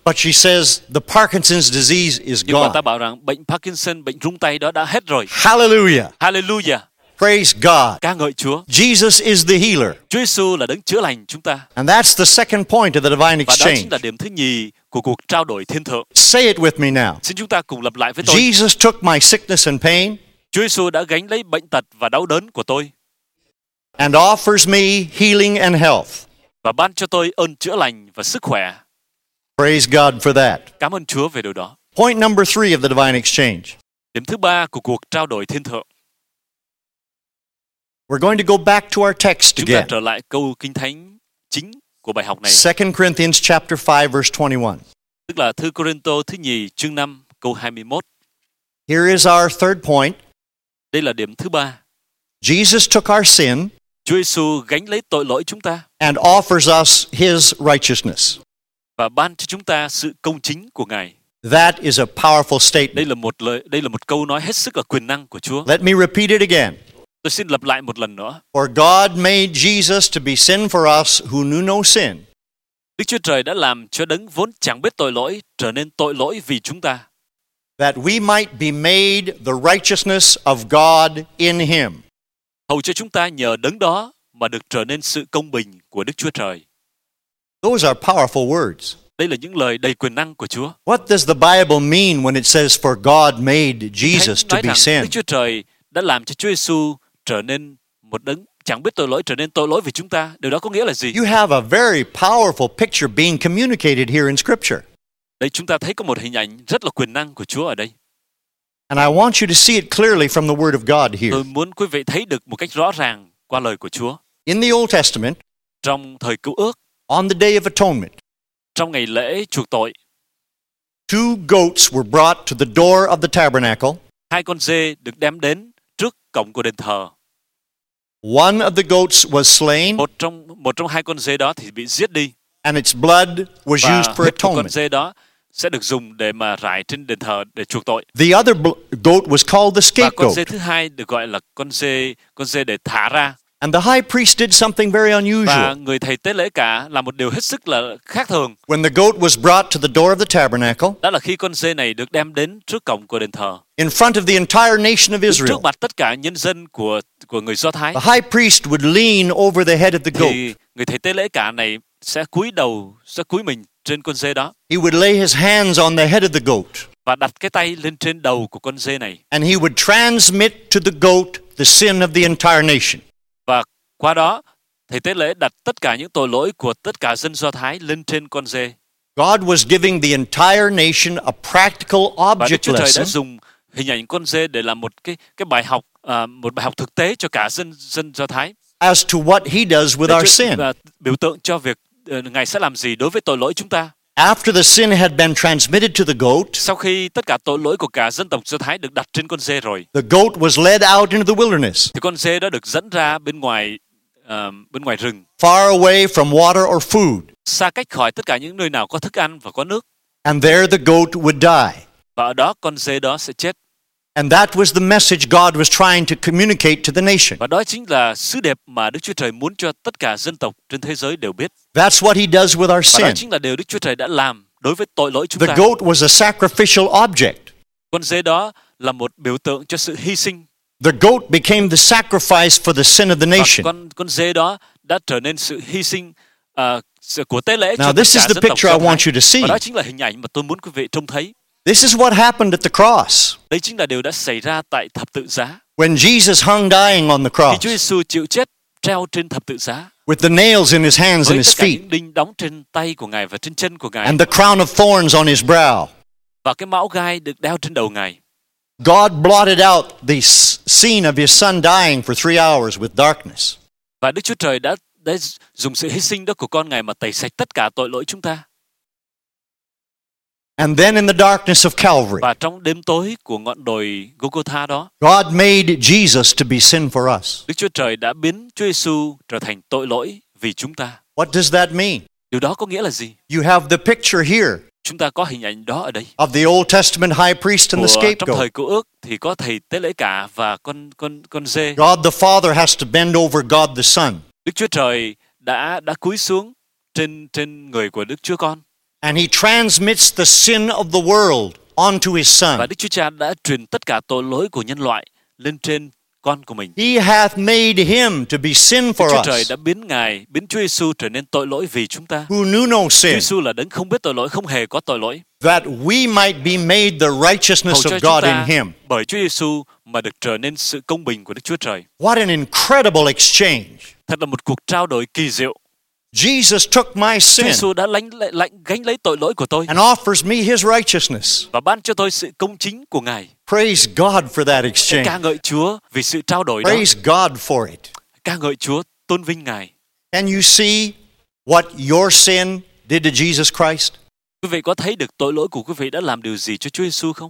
But she says the Parkinson's disease is Nhưng bà ta gone. bảo rằng bệnh Parkinson, bệnh rung tay đó đã hết rồi. Hallelujah. Hallelujah. Praise God. Ca ngợi Chúa. Jesus is the healer. Chúa Giêsu là đấng chữa lành chúng ta. And that's the second point of the divine Và đó chính exchange. là điểm thứ nhì của cuộc trao đổi thiên thượng. Say it with me now. Xin chúng ta cùng lặp lại với tôi. Jesus took my sickness and pain Chúa Giêsu đã gánh lấy bệnh tật và đau đớn của tôi and offers me healing and health. và ban cho tôi ơn chữa lành và sức khỏe. Praise God for that. Cảm ơn Chúa về điều đó. Point number three of the divine exchange. Điểm thứ ba của cuộc trao đổi thiên thượng. We're going to go back to our text Chúng ta again. trở lại câu kinh thánh chính của bài học này, Second Corinthians chapter five verse twenty-one. tức là thư Cô-rinh-tô thứ nhì chương năm câu hai mươi mốt. Here is our third point. Đây là điểm thứ ba. Jesus took our sin Chúa Giêsu gánh lấy tội lỗi chúng ta and offers us his righteousness. và ban cho chúng ta sự công chính của Ngài. That is a powerful statement. Đây là một lời, đây là một câu nói hết sức là quyền năng của Chúa. Let me repeat it again. Tôi xin lặp lại một lần nữa. For God made Jesus to be sin for us who knew no sin, Đức Chúa Trời đã làm cho đấng vốn chẳng biết tội lỗi trở nên tội lỗi vì chúng ta, that we might be made the righteousness of God in him. hầu cho chúng ta nhờ đấng đó mà được trở nên sự công bình của Đức Chúa Trời. Those are powerful words. Đây là những lời đầy quyền năng của Chúa. What does the Bible mean when it says for God made Jesus Thánh to nói be rằng sin? Đức Chúa Trời đã làm cho Chúa Giêsu trở nên một đấng chẳng biết tội lỗi trở nên tội lỗi vì chúng ta. Điều đó có nghĩa là gì? You have a very powerful picture being communicated here in Scripture. Đây chúng ta thấy có một hình ảnh rất là quyền năng của Chúa ở đây. And I want you to see it clearly from the Word of God here. Tôi muốn quý vị thấy được một cách rõ ràng qua lời của Chúa. In the Old Testament, Trong thời Cựu Ước, on the Day of Atonement, trong ngày lễ chuộc tội, two goats were brought to the door of the tabernacle. hai con dê được đem đến trước cổng của đền thờ. One of the goats was slain, Một trong một trong hai con dê đó thì bị giết đi, and its blood was và used for huyết của con atonement. dê đó sẽ được dùng để mà rải trên đền thờ để chuộc tội. The other bl- goat was called the Và con dê scapegoat. thứ hai được gọi là con dê con dê để thả ra. And the high priest did something very Và unusual. người thầy tế lễ cả làm một điều hết sức là khác thường. When the goat was brought to the door of the tabernacle, Đó là khi con dê này được đem đến trước cổng của đền thờ, in front of the entire nation of đứng Israel, trước mặt tất cả nhân dân của của người Do Thái, the high priest would lean over the head of the goat. thì người thầy tế lễ cả này sẽ cúi đầu, sẽ cúi mình trên con dê đó He would lay his hands on the head of the goat, và đặt cái tay lên trên đầu của con dê này, and he would transmit to the goat the sin of the entire nation. và qua đó thầy tế lễ đặt tất cả những tội lỗi của tất cả dân Do Thái lên trên con dê. God was giving the entire nation a practical Và Đức object Chúa Trời đã lesson dùng hình ảnh con dê để làm một cái cái bài học, à, một bài học thực tế cho cả dân dân Do Thái. as to what he does with Đức our Chúa- sin. và biểu tượng cho việc ờ, Ngài sẽ làm gì đối với tội lỗi chúng ta. After the sin had been transmitted to the goat, Sau khi tất cả tội lỗi của cả dân tộc Do Thái được đặt trên con dê rồi, the goat was led out into the wilderness, thì con dê đó được dẫn ra bên ngoài ờ, bên ngoài rừng, far away from water or food. xa cách khỏi tất cả những nơi nào có thức ăn và có nước. And there the goat would die. Và ở đó con dê đó sẽ chết. And that was the message God was trying to communicate to the nation. Và đó chính là sứ điệp mà Đức Chúa Trời muốn cho tất cả dân tộc trên thế giới đều biết. That's what he does with our Và đó sin. chính là điều Đức Chúa Trời đã làm đối với tội lỗi chúng The ta. goat was a sacrificial object. Con dê đó là một biểu tượng cho sự hy sinh. The goat became the sacrifice for the sin of the Và nation. con con dê đó đã trở nên sự hy sinh à, sự- của tế lễ Now, cho tất this is cả the dân tộc picture Do I want Thái. you to see. Và đó chính là hình ảnh mà tôi muốn quý vị trông thấy. This is what happened at the cross. Đây chính là điều đã xảy ra tại thập tự giá. When Jesus hung dying on the Khi cross Chúa Giêsu chịu chết treo trên thập tự giá with the nails in his hands and với his tất cả feet những đinh đóng trên tay của Ngài và trên chân của Ngài and the crown of thorns on his brow, và cái mão gai được đeo trên đầu Ngài. God blotted out the s- scene of his son dying for three hours with darkness. Và Đức Chúa Trời đã, đã dùng sự hy sinh đó của con Ngài mà tẩy sạch tất cả tội lỗi chúng ta. And then in the darkness of Calvary, Và trong đêm tối của ngọn đồi Golgotha đó, God made Jesus to be sin for us. Đức Chúa Trời đã biến Chúa Giêsu trở thành tội lỗi vì chúng ta. What does that mean? Điều đó có nghĩa là gì? You have the picture here Chúng ta có hình ảnh đó ở đây. of the Old Testament high priest and the Của, trong scapegoat. thời Cựu Ước thì có thầy tế lễ cả và con con con dê. God the Father has to bend over God the Son. Đức Chúa Trời đã đã cúi xuống trên trên người của Đức Chúa Con. And He transmits the sin of the world onto His Son. Và Đức Chúa Cha đã truyền tất cả tội lỗi của nhân loại lên trên con của mình. He hath made Him to be sin Đức for Chúa Trời us, đã biến Ngài, biến Chúa Giêsu trở nên tội lỗi vì chúng ta. who knew no Chúa sin, Giêsu là đấng không biết tội lỗi, không hề có tội lỗi. that we might be made the Hầu righteousness cho of chúng God in ta Him. bởi Chúa Giêsu mà được trở nên sự công bình của Đức Chúa Trời. What an incredible exchange. Thật là một cuộc trao đổi kỳ diệu. Jesus took my Chúa sin Giêsu đã lãnh lãnh gánh lấy tội lỗi của tôi and offers me His righteousness. và ban cho tôi sự công chính của Ngài. Praise God for that exchange. Ca ngợi Chúa vì sự trao đổi đó. Praise God for it. Ca ngợi Chúa, tôn vinh Ngài. And you see what your sin did to Jesus Christ? Quý vị có thấy được tội lỗi của quý vị đã làm điều gì cho Chúa Giêsu không?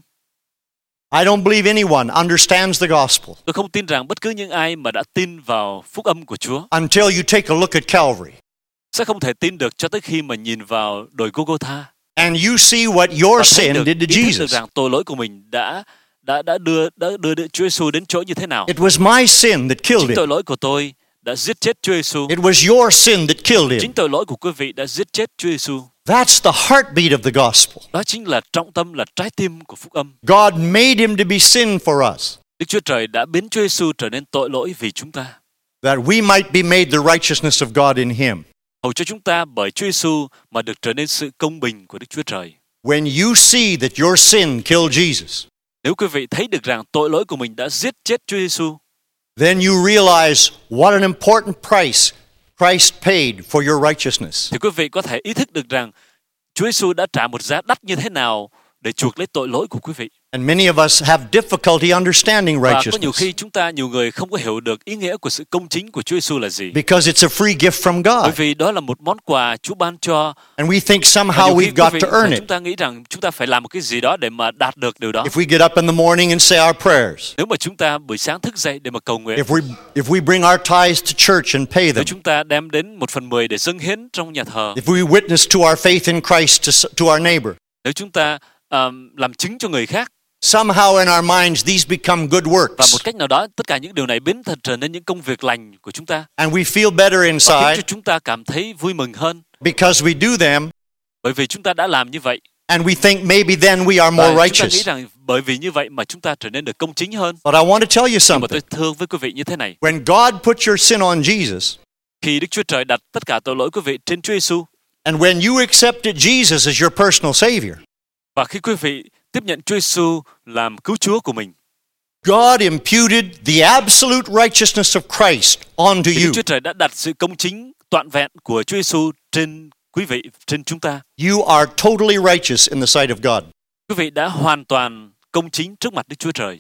I don't believe anyone understands the gospel Tôi không tin rằng bất cứ những ai mà đã tin vào phúc âm của Chúa until you take a look at Calvary sẽ không thể tin được cho tới khi mà nhìn vào đồi Golgotha and you see what và your thấy sin được, did to ý thức được Jesus. rằng tội lỗi của mình đã đã đã đưa đã đưa Chúa Giêsu đến chỗ như thế nào. It was my sin that killed Chính tội him. lỗi của tôi đã giết chết Chúa Giêsu. It was your sin that killed him. Chính tội lỗi của quý vị đã giết chết Chúa Giêsu. That's the heartbeat of the gospel. Đó chính là trọng tâm, là trái tim của phúc âm. God made him to be sin for us, Đức Chúa Trời đã biến Chúa Giêsu trở nên tội lỗi vì chúng ta, that we might be made the righteousness of God in him. hầu cho chúng ta bởi Chúa Giêsu mà được trở nên sự công bình của Đức Chúa Trời. When you see that your sin killed Jesus, Nếu quý vị thấy được rằng tội lỗi của mình đã giết chết Chúa Giêsu, then you realize what an important price Christ paid for your righteousness. thì quý vị có thể ý thức được rằng Chúa Giêsu đã trả một giá đắt như thế nào để chuộc lấy tội lỗi của quý vị. And many of us have difficulty understanding Và có nhiều righteousness khi chúng ta, nhiều người không có hiểu được ý nghĩa của sự công chính của Chúa Giêsu là gì. because it's a free gift from Bởi God. vì đó là một món quà Chúa ban cho. And we think Và somehow nhiều khi we've quý got vị, to earn it. chúng ta nghĩ rằng chúng ta phải làm một cái gì đó để mà đạt được điều đó. If we get up in the morning and say our prayers, Nếu mà chúng ta buổi sáng thức dậy để mà cầu nguyện, if we if we bring our tithes to church and pay nếu them, chúng ta đem đến một phần mười để dâng hiến trong nhà thờ, if we witness to our faith in Christ to, s- to our neighbor, nếu chúng ta um, làm chứng cho người khác, somehow in our minds these become good và works, một cách nào đó tất cả những điều này biến thật trở nên những công việc lành của chúng ta and we feel better và khiến inside cho chúng ta cảm thấy vui mừng hơn, because we do them, bởi vì chúng ta đã làm như vậy. and we think maybe then we are Và more chúng ta nghĩ righteous. rằng bởi vì như vậy mà chúng ta trở nên được công chính hơn. But I want to tell you Nhưng mà something. tôi thưa với quý vị như thế này, When God put your sin on Jesus, khi Đức Chúa Trời đặt tất cả tội lỗi quý vị trên Chúa Giêsu, and when you accepted Jesus as your personal Savior, và khi quý vị tiếp nhận Chúa Giêsu làm cứu Chúa của mình, God imputed the absolute righteousness of Christ onto thì Đức you. Chúa Trời đã đặt sự công chính trọn vẹn của Chúa Giêsu trên quý vị, trên chúng ta. You are totally righteous in the sight of God. Quý vị đã hoàn toàn công chính trước mặt Đức Chúa Trời.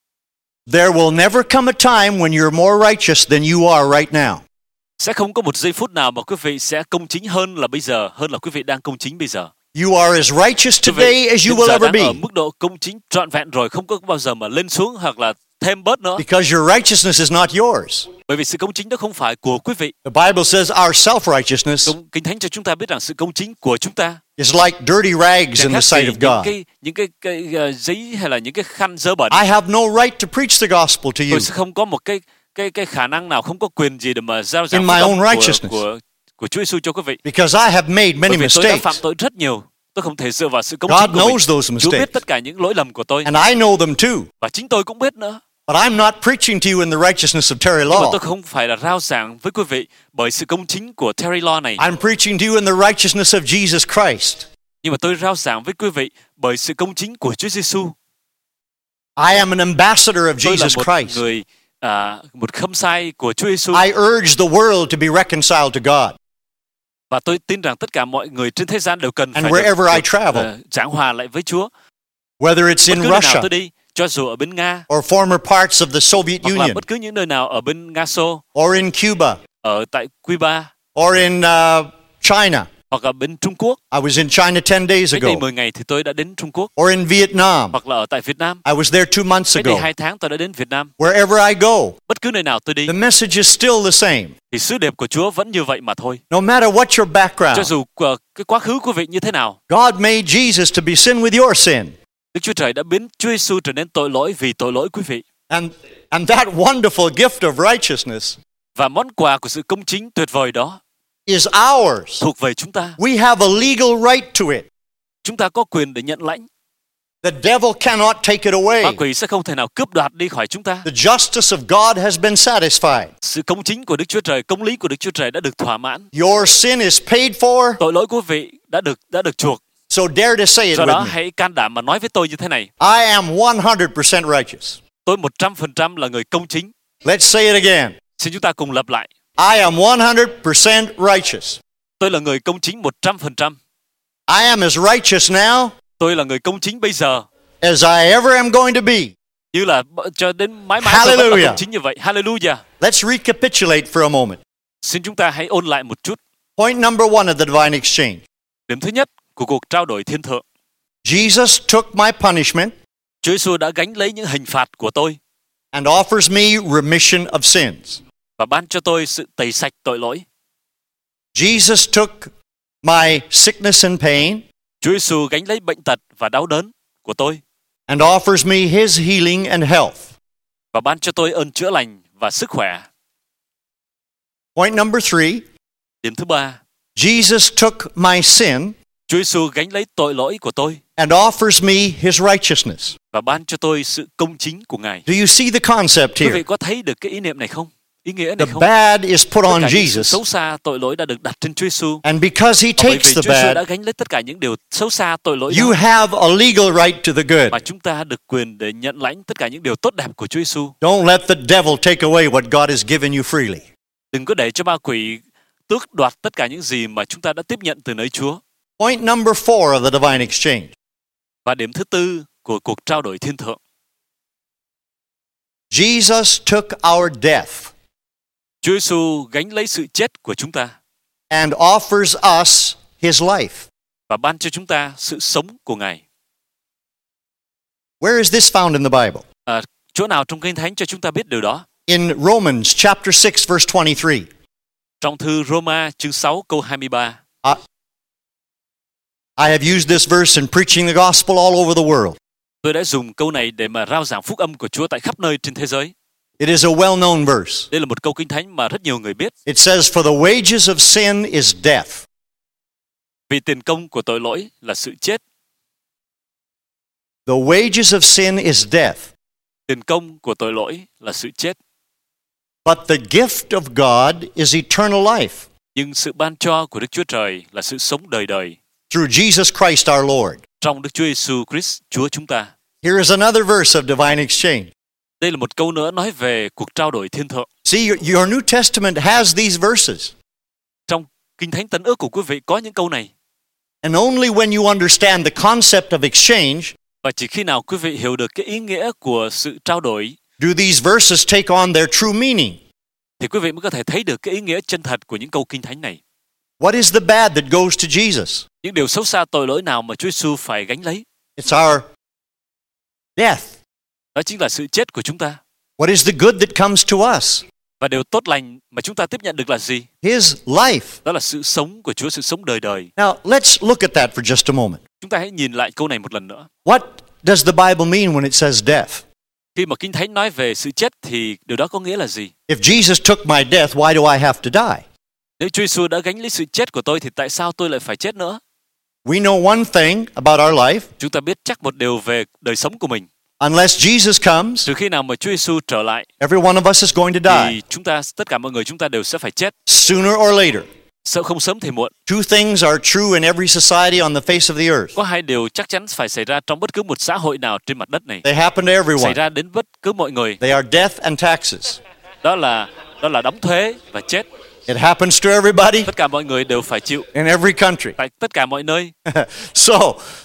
There will never come a time when you're more righteous than you are right now. Sẽ không có một giây phút nào mà quý vị sẽ công chính hơn là bây giờ, hơn là quý vị đang công chính bây giờ. You are as righteous Quý vị today as you hiện will giờ ever đang be ở mức độ công chính trọn vẹn rồi, không có bao giờ mà lên xuống hoặc là thêm bớt nữa. because your righteousness is not yours. Bởi vì sự công chính đó không phải của quý vị. The Bible says our self-righteousness Công, Kinh Thánh cho chúng ta biết rằng sự công chính của chúng ta is like dirty rags chẳng in the khác sight gì of những God. cái những cái, cái uh, giấy hay là những cái khăn dơ bẩn. I have no right to preach the gospel to you Tôi sẽ không có một cái cái cái khả năng nào, không có quyền gì để mà giao giảng in phúc my âm own của, righteousness của của Chúa Giêsu cho quý vị. because I have made many Bởi vì tôi đã phạm mistakes. tội rất nhiều. Tôi không thể dựa vào sự công God chính của mình. knows those Chúa biết mistakes, tất cả những lỗi lầm của tôi and I know them too. và chính tôi cũng biết nữa. But I'm not preaching to you in the righteousness of Terry Nhưng mà Law. tôi không phải là rao giảng với quý vị bởi sự công chính của Terry Law này. I'm preaching to you in the righteousness of Jesus Christ. Nhưng mà tôi rao giảng với quý vị bởi sự công chính của Chúa Giêsu. I am an ambassador of Tôi là Jesus một Christ. người à, một khâm sai của Chúa Giêsu. I urge the world to be reconciled to God. Và tôi tin rằng tất cả mọi người trên thế gian đều cần And phải wherever được, I được, travel, uh, giảng hòa lại với Chúa. whether it's Bất in cứ nơi nào Russia tôi đi, cho dù ở bên Nga or former parts of the Soviet hoặc là Union bất cứ những nơi nào ở bên Nga Xô, or in Cuba ở tại Cuba or in uh, China. hoặc là bên Trung Quốc. I was in China ten days Cách đây ago. mười ngày thì tôi đã đến Trung Quốc, Or in Vietnam. hoặc là ở tại Việt Nam. I was there two months Cách đây ago. hai tháng tôi đã đến Việt Nam. Wherever I go, Bất cứ nơi nào tôi đi the message is still the same. thì sứ điệp của Chúa vẫn như vậy mà thôi. No matter what your Cho background, dù uh, cái quá khứ của vị như thế nào, God made Jesus to be sin with your sin. Đức Chúa Trời đã biến Chúa Giêsu trở nên tội lỗi vì tội lỗi quý vị. And, and that wonderful gift of righteousness Và món quà của sự công chính tuyệt vời đó is ours. thuộc về chúng ta. We have a legal right to it. Chúng ta có quyền để nhận lãnh. The devil cannot take it Ma away. quỷ sẽ không thể nào cướp đoạt đi khỏi chúng ta. The justice of God has been satisfied. Sự công chính của Đức Chúa Trời, công lý của Đức Chúa Trời đã được thỏa mãn. Your sin is paid for. Tội lỗi của vị đã được đã được chuộc. So dare to say it Do đó with me. hãy can đảm mà nói với tôi như thế này. I am one hundred percent righteous. Tôi một trăm phần trăm là người công chính. Let's say it again. Xin chúng ta cùng lặp lại. I am one hundred percent righteous. Tôi là người công chính một trăm phần trăm. I am as righteous now Tôi là người công chính bây giờ as I ever am going to be. như là cho đến mãi mãi tôi vẫn là Hallelujah. công chính như vậy. Hallelujah. Let's recapitulate for a moment. Xin chúng ta hãy ôn lại một chút. Point number one of the divine exchange. Điểm thứ nhất của cuộc trao đổi thiên thượng. Jesus took my punishment Chúa Giêsu đã gánh lấy những hình phạt của tôi and offers me remission of sins. và ban cho tôi sự tẩy sạch tội lỗi. Jesus took my sickness and pain Chúa Giêsu gánh lấy bệnh tật và đau đớn của tôi and offers me his healing and health. và ban cho tôi ơn chữa lành và sức khỏe. Point number three, Điểm thứ ba, Jesus took my sin Chúa Giêsu gánh lấy tội lỗi của tôi and offers me his righteousness. và ban cho tôi sự công chính của Ngài. Do you see the concept Quý vị here? có thấy được cái ý niệm này không? Ý nghĩa The này không? bad is put Tất on cả những sự Jesus, xấu xa tội lỗi đã được đặt trên Chúa Giêsu. and because he Và bởi takes vì the Chúa Giêsu đã bad, gánh lấy tất cả những điều xấu xa tội lỗi you đó, have a legal right to the good. mà chúng ta được quyền để nhận lãnh tất cả những điều tốt đẹp của Chúa Giêsu. Don't let the devil take away what God has given you freely. Đừng có để cho ma quỷ tước đoạt tất cả những gì mà chúng ta đã tiếp nhận từ nơi Chúa. Point number four of the divine exchange. Và điểm thứ tư của cuộc trao đổi thiên thượng. Jesus took our death Chúa Giêsu gánh lấy sự chết của chúng ta and offers us his life. và ban cho chúng ta sự sống của Ngài. Where is this found in the Bible? À, chỗ nào trong Kinh Thánh cho chúng ta biết điều đó? In Romans chapter six verse twenty-three. Trong thư Roma chương sáu câu hai mươi ba. I, I have used this verse in preaching the gospel all over the world. Tôi đã dùng câu này để mà rao giảng phúc âm của Chúa tại khắp nơi trên thế giới. It is a well-known verse. Đây là một câu Kinh Thánh mà rất nhiều người biết. It says, "For the wages of sin is death." Vì tiền công của tội lỗi là sự chết. The wages of sin is death, Tiền công của tội lỗi là sự chết. but the gift of God is eternal life Nhưng sự ban cho của Đức Chúa Trời là sự sống đời đời through Jesus Christ our Lord. trong Đức Chúa Giêsu Christ Chúa chúng ta. Here is another verse of divine exchange. Đây là một câu nữa nói về cuộc trao đổi thiên thượng. See, your, your New Testament has these verses. Trong Kinh Thánh Tân Ước của quý vị có những câu này. And only when you understand the concept of exchange Và chỉ khi nào quý vị hiểu được cái ý nghĩa của sự trao đổi do these verses take on their true meaning. thì quý vị mới có thể thấy được cái ý nghĩa chân thật của những câu Kinh Thánh này. What is the bad that goes to Jesus? Những điều xấu xa tội lỗi nào mà Chúa Giêsu phải gánh lấy? It's our death. Đó chính là sự chết của chúng ta. What is the good that comes to us? Và điều tốt lành mà chúng ta tiếp nhận được là gì? His life. Đó là sự sống của Chúa, sự sống đời đời. Now, let's look at that for just a moment. Chúng ta hãy nhìn lại câu này một lần nữa. What does the Bible mean when it says death? Khi mà Kinh Thánh nói về sự chết thì điều đó có nghĩa là gì? If Jesus took my death, why do I have to die? Nếu Chúa Giêsu đã gánh lấy sự chết của tôi thì tại sao tôi lại phải chết nữa? We know one thing about our life. Chúng ta biết chắc một điều về đời sống của mình. Unless Jesus comes, Từ khi nào mà Chúa Giêsu trở lại every one of us is going to die, thì chúng ta tất cả mọi người chúng ta đều sẽ phải chết. sooner or later. Sợ không sớm thì muộn. Two things are true in every society on the face of the earth. Có hai điều chắc chắn phải xảy ra trong bất cứ một xã hội nào trên mặt đất này. They happen to Xảy everyone. ra đến bất cứ mọi người. They are death and taxes. Đó là đó là đóng thuế và chết. It happens to everybody Tất cả mọi người đều phải chịu in every country. tại tất cả mọi nơi. So,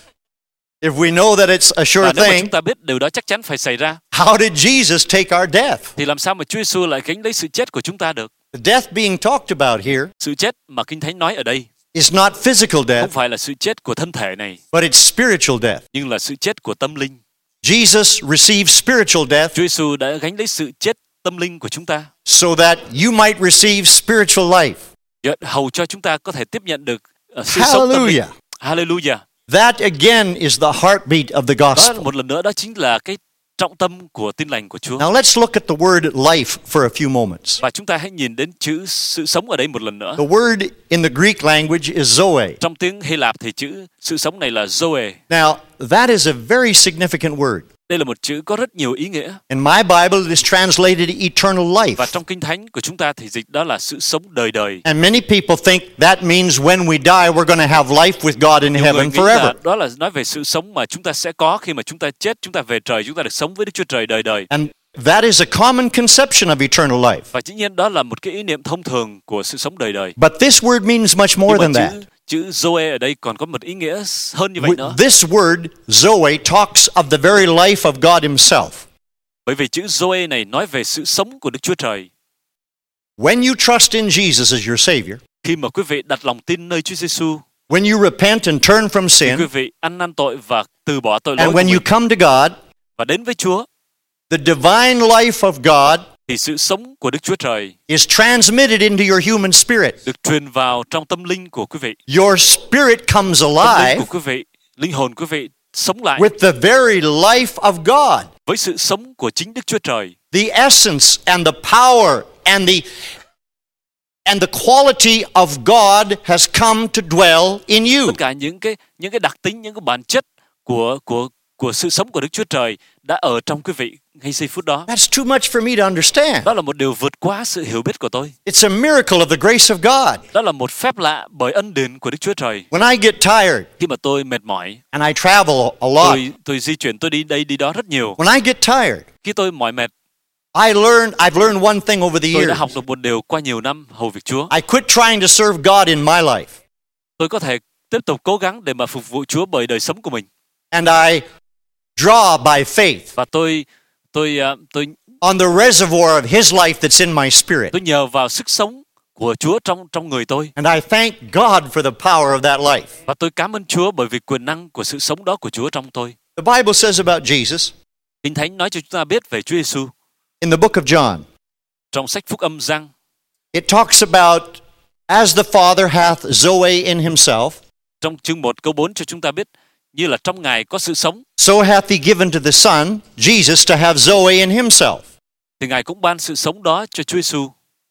if we know that it's a sure Và nếu mà thing, chúng ta biết điều đó chắc chắn phải xảy ra how did Jesus take our death? thì làm sao mà Chúa Giêsu lại gánh lấy sự chết của chúng ta được? The death being talked about here Sự chết mà Kinh Thánh nói ở đây is not physical không death, phải là sự chết của thân thể này, but it's spiritual death. nhưng là sự chết của tâm linh. Jesus received spiritual death Chúa Giêsu đã gánh lấy sự chết tâm linh của chúng ta, so that you might receive spiritual life. hầu cho chúng ta có thể tiếp nhận được uh, sự sống tâm linh. Hallelujah. Hallelujah. That again is the heartbeat of the Đó gospel. một lần nữa đó chính là cái trọng tâm của tin lành của Chúa. Now let's look at the word life for a few moments. Và chúng ta hãy nhìn đến chữ sự sống ở đây một lần nữa. The word in the Greek language is zoe. Trong tiếng Hy Lạp thì chữ sự sống này là zoe. Now, that is a very significant word. Đây là một chữ có rất nhiều ý nghĩa. In my Bible, it is translated eternal Và life. trong Kinh Thánh của chúng ta thì dịch đó là sự sống đời đời. And many people think that means when we die, we're going to have life with God in Nhiều người heaven nghĩ là forever. đó là nói về sự sống mà chúng ta sẽ có khi mà chúng ta chết, chúng ta về trời, chúng ta được sống với Đức Chúa Trời đời đời. And that is a common conception of eternal life. Và dĩ nhiên đó là một cái ý niệm thông thường của sự sống đời đời. But this word means much more Nhưng than mà that. chữ, chữ Zoe ở đây còn có một ý nghĩa hơn như vậy nữa. This word, zoe, talks of the very life of God himself. Bởi vì chữ Zoe này nói về sự sống của Đức Chúa Trời. When you trust in Jesus as your Savior, Khi mà quý vị đặt lòng tin nơi Chúa Giêsu, when you repent and turn from khi quý sin, vị ăn năn tội và từ bỏ tội lỗi and của when you mình come to God, và đến với Chúa, the divine life of God thì sự sống của Đức Chúa Trời is transmitted into your human spirit. được truyền vào trong tâm linh của quý vị. Your spirit comes Tâm linh alive của quý vị, linh hồn quý vị sống lại with the very life of God. với sự sống của chính Đức Chúa Trời. The essence and the power and the and the quality of God has come to dwell in you. Tất cả những cái những cái đặc tính, những cái bản chất của của của sự sống của Đức Chúa Trời đã ở trong quý vị ngay giây phút đó. That's too much for me to understand. Đó là một điều vượt quá sự hiểu biết của tôi. It's a miracle of the grace of God. Đó là một phép lạ bởi ân điển của Đức Chúa Trời. When I get tired Khi mà tôi mệt mỏi, and I travel a lot, tôi tôi di chuyển, tôi đi đây đi đó rất nhiều. when I get tired, Khi tôi mỏi mệt, I learned I've learned one thing over the tôi đã years. học được một điều qua nhiều năm hầu việc Chúa. I quit trying to serve God in my life, Tôi có thể tiếp tục cố gắng để mà phục vụ Chúa bởi đời sống của mình. and I draw by faith Và tôi tôi uh, tôi on the reservoir of His life that's in my spirit. tôi nhờ vào sức sống của Chúa trong trong người tôi. And I thank God for the power of that life. Và tôi cảm ơn Chúa bởi vì quyền năng của sự sống đó của Chúa trong tôi. The Bible says about Jesus Kinh Thánh nói cho chúng ta biết về Chúa Giêsu in the book of John. trong sách Phúc Âm Giăng. It talks about as the Father hath zoe in himself, Trong chương một câu bốn cho chúng ta biết như là trong Ngài có sự sống, so hath he given to the Son, Jesus, to have zoe in himself. thì Ngài cũng ban sự sống đó cho Chúa Giêsu.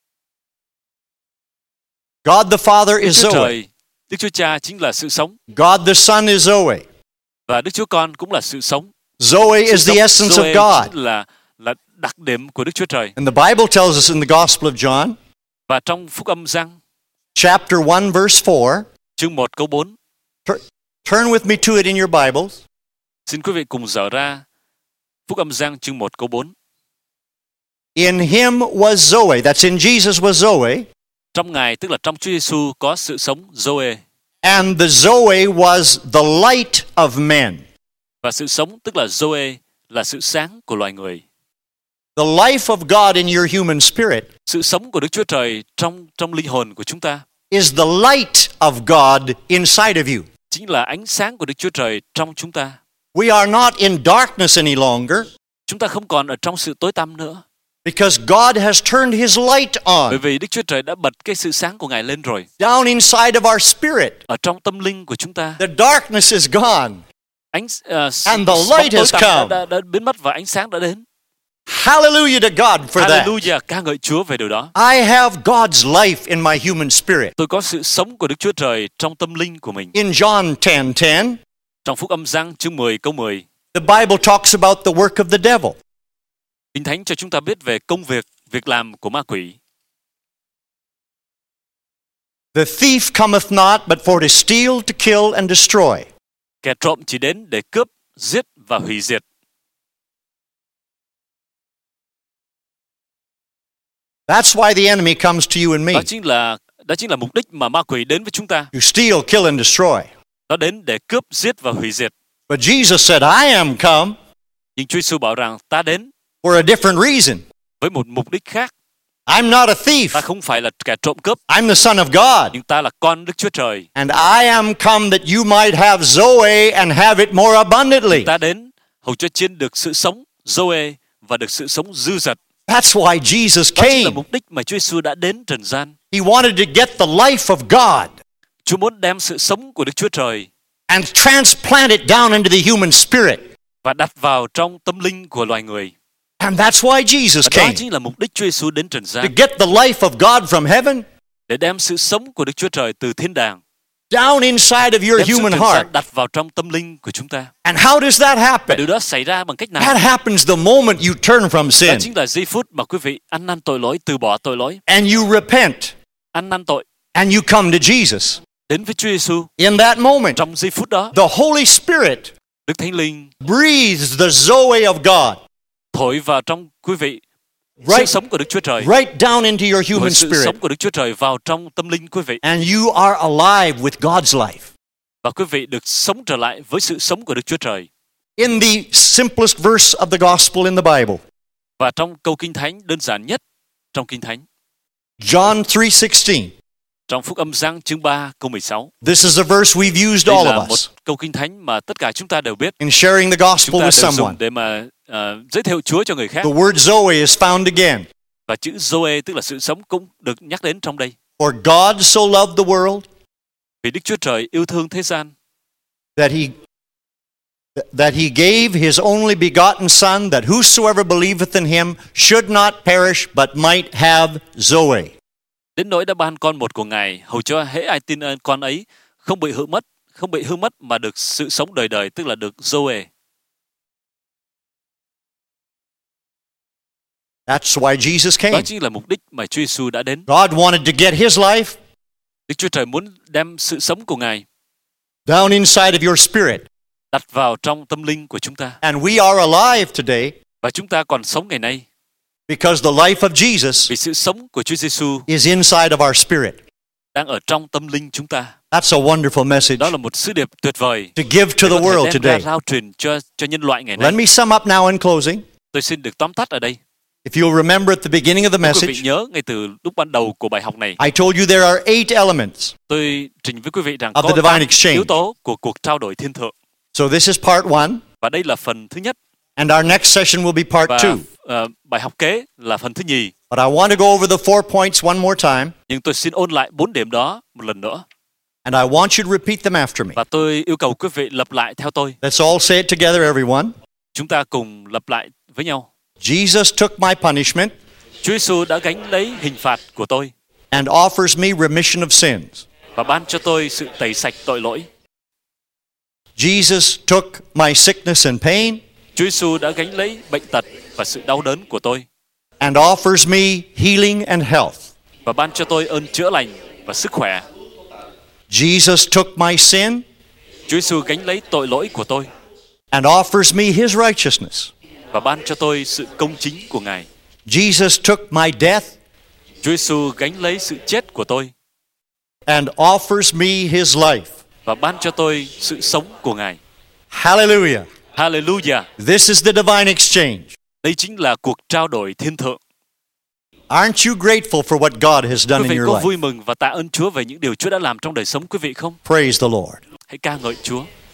God the Father Đức is Chúa zoe. Trời, Đức Chúa Cha chính là sự sống, God the Son is zoe. và Đức Chúa Con cũng là sự sống. Zoe is Sự the sống essence Zoe of God. chính là là đặc điểm của Đức Chúa Trời. And the Bible tells us in the Gospel of John, Và trong Phúc Âm Giăng chapter one, verse four, chương một câu bốn, tur- turn with me to it in your Bibles. xin quý vị cùng dở ra Phúc Âm Giăng chương một câu bốn. In him was zoe, that's in Jesus was zoe, Trong Ngài tức là trong Chúa Giêsu có sự sống Zoe, and the zoe was the light of men. và sự sống tức là Zoe là sự sáng của loài người. The life of God in your human spirit Sự sống của Đức Chúa Trời trong trong linh hồn của chúng ta is the light of God inside of you. chính là ánh sáng của Đức Chúa Trời trong chúng ta. We are not in darkness any longer Chúng ta không còn ở trong sự tối tăm nữa, because God has turned his light bởi on vì Đức Chúa Trời đã bật cái sự sáng của Ngài lên rồi. down inside of our spirit. Ở trong tâm linh của chúng ta, The darkness is gone. ánh uh, And the bóng light tối has tăm đã, come. đã, đã biến mất và ánh sáng đã đến. Hallelujah to God for that. Hallelujah, ca ngợi Chúa về điều đó. I have God's life in my human spirit. Tôi có sự sống của Đức Chúa Trời trong tâm linh của mình. In John ten ten, Trong Phúc Âm Giăng chương mười câu mười, the Bible talks about the work of the devil. Kinh Thánh cho chúng ta biết về công việc, việc làm của ma quỷ. The thief cometh not but for to steal, to kill, and destroy. Kẻ trộm chỉ đến để cướp, giết và hủy diệt. That's why the enemy comes to you and me. Đó chính là đó chính là mục đích mà ma quỷ đến với chúng ta. You steal, kill, and destroy. Nó đến để cướp, giết và hủy diệt. But Jesus said, I am come Nhưng Chúa Giêsu bảo rằng ta đến for a different reason. với một mục đích khác. I'm not a Ta thief. không phải là kẻ trộm cướp, I'm the Son of God. nhưng ta là con Đức Chúa Trời. And I am come that you might have zoe and have it more abundantly. Ta đến hầu cho chiên được sự sống, Zoe, và được sự sống dư dật. That's why Jesus Đó chính là came. mục đích mà Chúa Giêsu đã đến trần gian. He wanted to get the life of God Chúa muốn đem sự sống của Đức Chúa Trời and transplant it down into the human spirit. và đặt vào trong tâm linh của loài người. And that's why Jesus Và đó came, chính là mục đích Chúa Giêsu đến trần to gian, get the life of God from heaven để đem sự sống của Đức Chúa Trời từ thiên đàng down inside of your đem xuống human trần heart. gian, đặt vào trong tâm linh của chúng ta. And how does that Và happen? điều đó xảy ra bằng cách nào? That happens the moment you turn from Đó sin chính là giây phút mà quý vị ăn năn tội lỗi, từ bỏ tội lỗi, and you repent ăn năn tội, and you come to Jesus. đến với Chúa Giêsu. In that moment, Trong giây phút đó, the Holy Spirit Đức Thánh Linh breathes the Zoe of God thổi vào trong quý vị Right. sự sống của Đức Chúa Trời, right down into your thổi human sự spirit. sống của Đức Chúa Trời vào trong tâm linh quý vị, And you are alive with God's life. và quý vị được sống trở lại với sự sống của Đức Chúa Trời. In the simplest verse of the gospel in the Bible, Và trong câu Kinh Thánh đơn giản nhất trong Kinh Thánh, John three sixteen. trong Phúc Âm Giăng chương ba câu mười sáu, This is a verse we've used đây all là of một us câu Kinh Thánh mà tất cả chúng ta đều biết. in sharing the gospel Chúng ta with đều someone. dùng để mà ờ, giới thiệu Chúa cho người khác. The word Zoe is found again. Và chữ Zoe tức là sự sống cũng được nhắc đến trong đây. For God so loved the world Vì Đức Chúa Trời yêu thương thế gian, that he that he gave his only begotten Son, that whosoever believeth in him should not perish but might have Zoe. đến nỗi đã ban con một của Ngài, hầu cho hễ ai tin ơn con ấy không bị hư mất, không bị hư mất mà được sự sống đời đời, tức là được Zoe. That's why Jesus Đó came. chính là mục đích mà Chúa Giêsu đã đến. God wanted to get his life Đức Chúa Trời muốn đem sự sống của Ngài down inside of your spirit. đặt vào trong tâm linh của chúng ta. And we are alive today Và chúng ta còn sống ngày nay because the life of Jesus vì sự sống của Chúa Giêsu is inside of our spirit. đang ở trong tâm linh chúng ta. That's a wonderful message Đó là một sứ điệp tuyệt vời to give to để the có thể world đem ra today. rao truyền cho cho nhân loại ngày Let nay. me sum up now in closing. Tôi xin được tóm tắt ở đây. If you'll remember at the beginning of the Quý vị message, nhớ ngay từ lúc ban đầu của bài học này, I told you there are eight elements. tôi trình với quý vị rằng Of có the divine tám exchange. yếu tố của cuộc trao đổi thiên thượng. So this is part one, Và đây là phần thứ nhất. and our next session will be part Và two. ờ, bài học kế là phần thứ nhì. But I want to go over the four points one more time, Nhưng tôi xin ôn lại bốn điểm đó một lần nữa. and I want you to repeat them after me. Và tôi yêu cầu quý vị lặp lại theo tôi. Let's all say it together, everyone. Chúng ta cùng lặp lại với nhau. Jesus took my punishment Chúa Giêsu đã gánh lấy hình phạt của tôi and offers me remission of sins. và ban cho tôi sự tẩy sạch tội lỗi. Jesus took my sickness and pain Chúa Giêsu đã gánh lấy bệnh tật và sự đau đớn của tôi and offers me healing and health. và ban cho tôi ơn chữa lành và sức khỏe. Jesus took my sin Chúa Giêsu gánh lấy tội lỗi của tôi and offers me his righteousness. và ban cho tôi sự công chính của Ngài. Jesus took my death Chúa Giêsu gánh lấy sự chết của tôi and offers me his life. và ban cho tôi sự sống của Ngài. Hallelujah. Hallelujah! This is the divine exchange. Đây chính là cuộc trao đổi thiên thượng. Aren't you grateful for what God has done Quý vị in your có life? vui mừng và tạ ơn Chúa về những điều Chúa đã làm trong đời sống quý vị không? Praise the Lord. Hãy ca ngợi Chúa.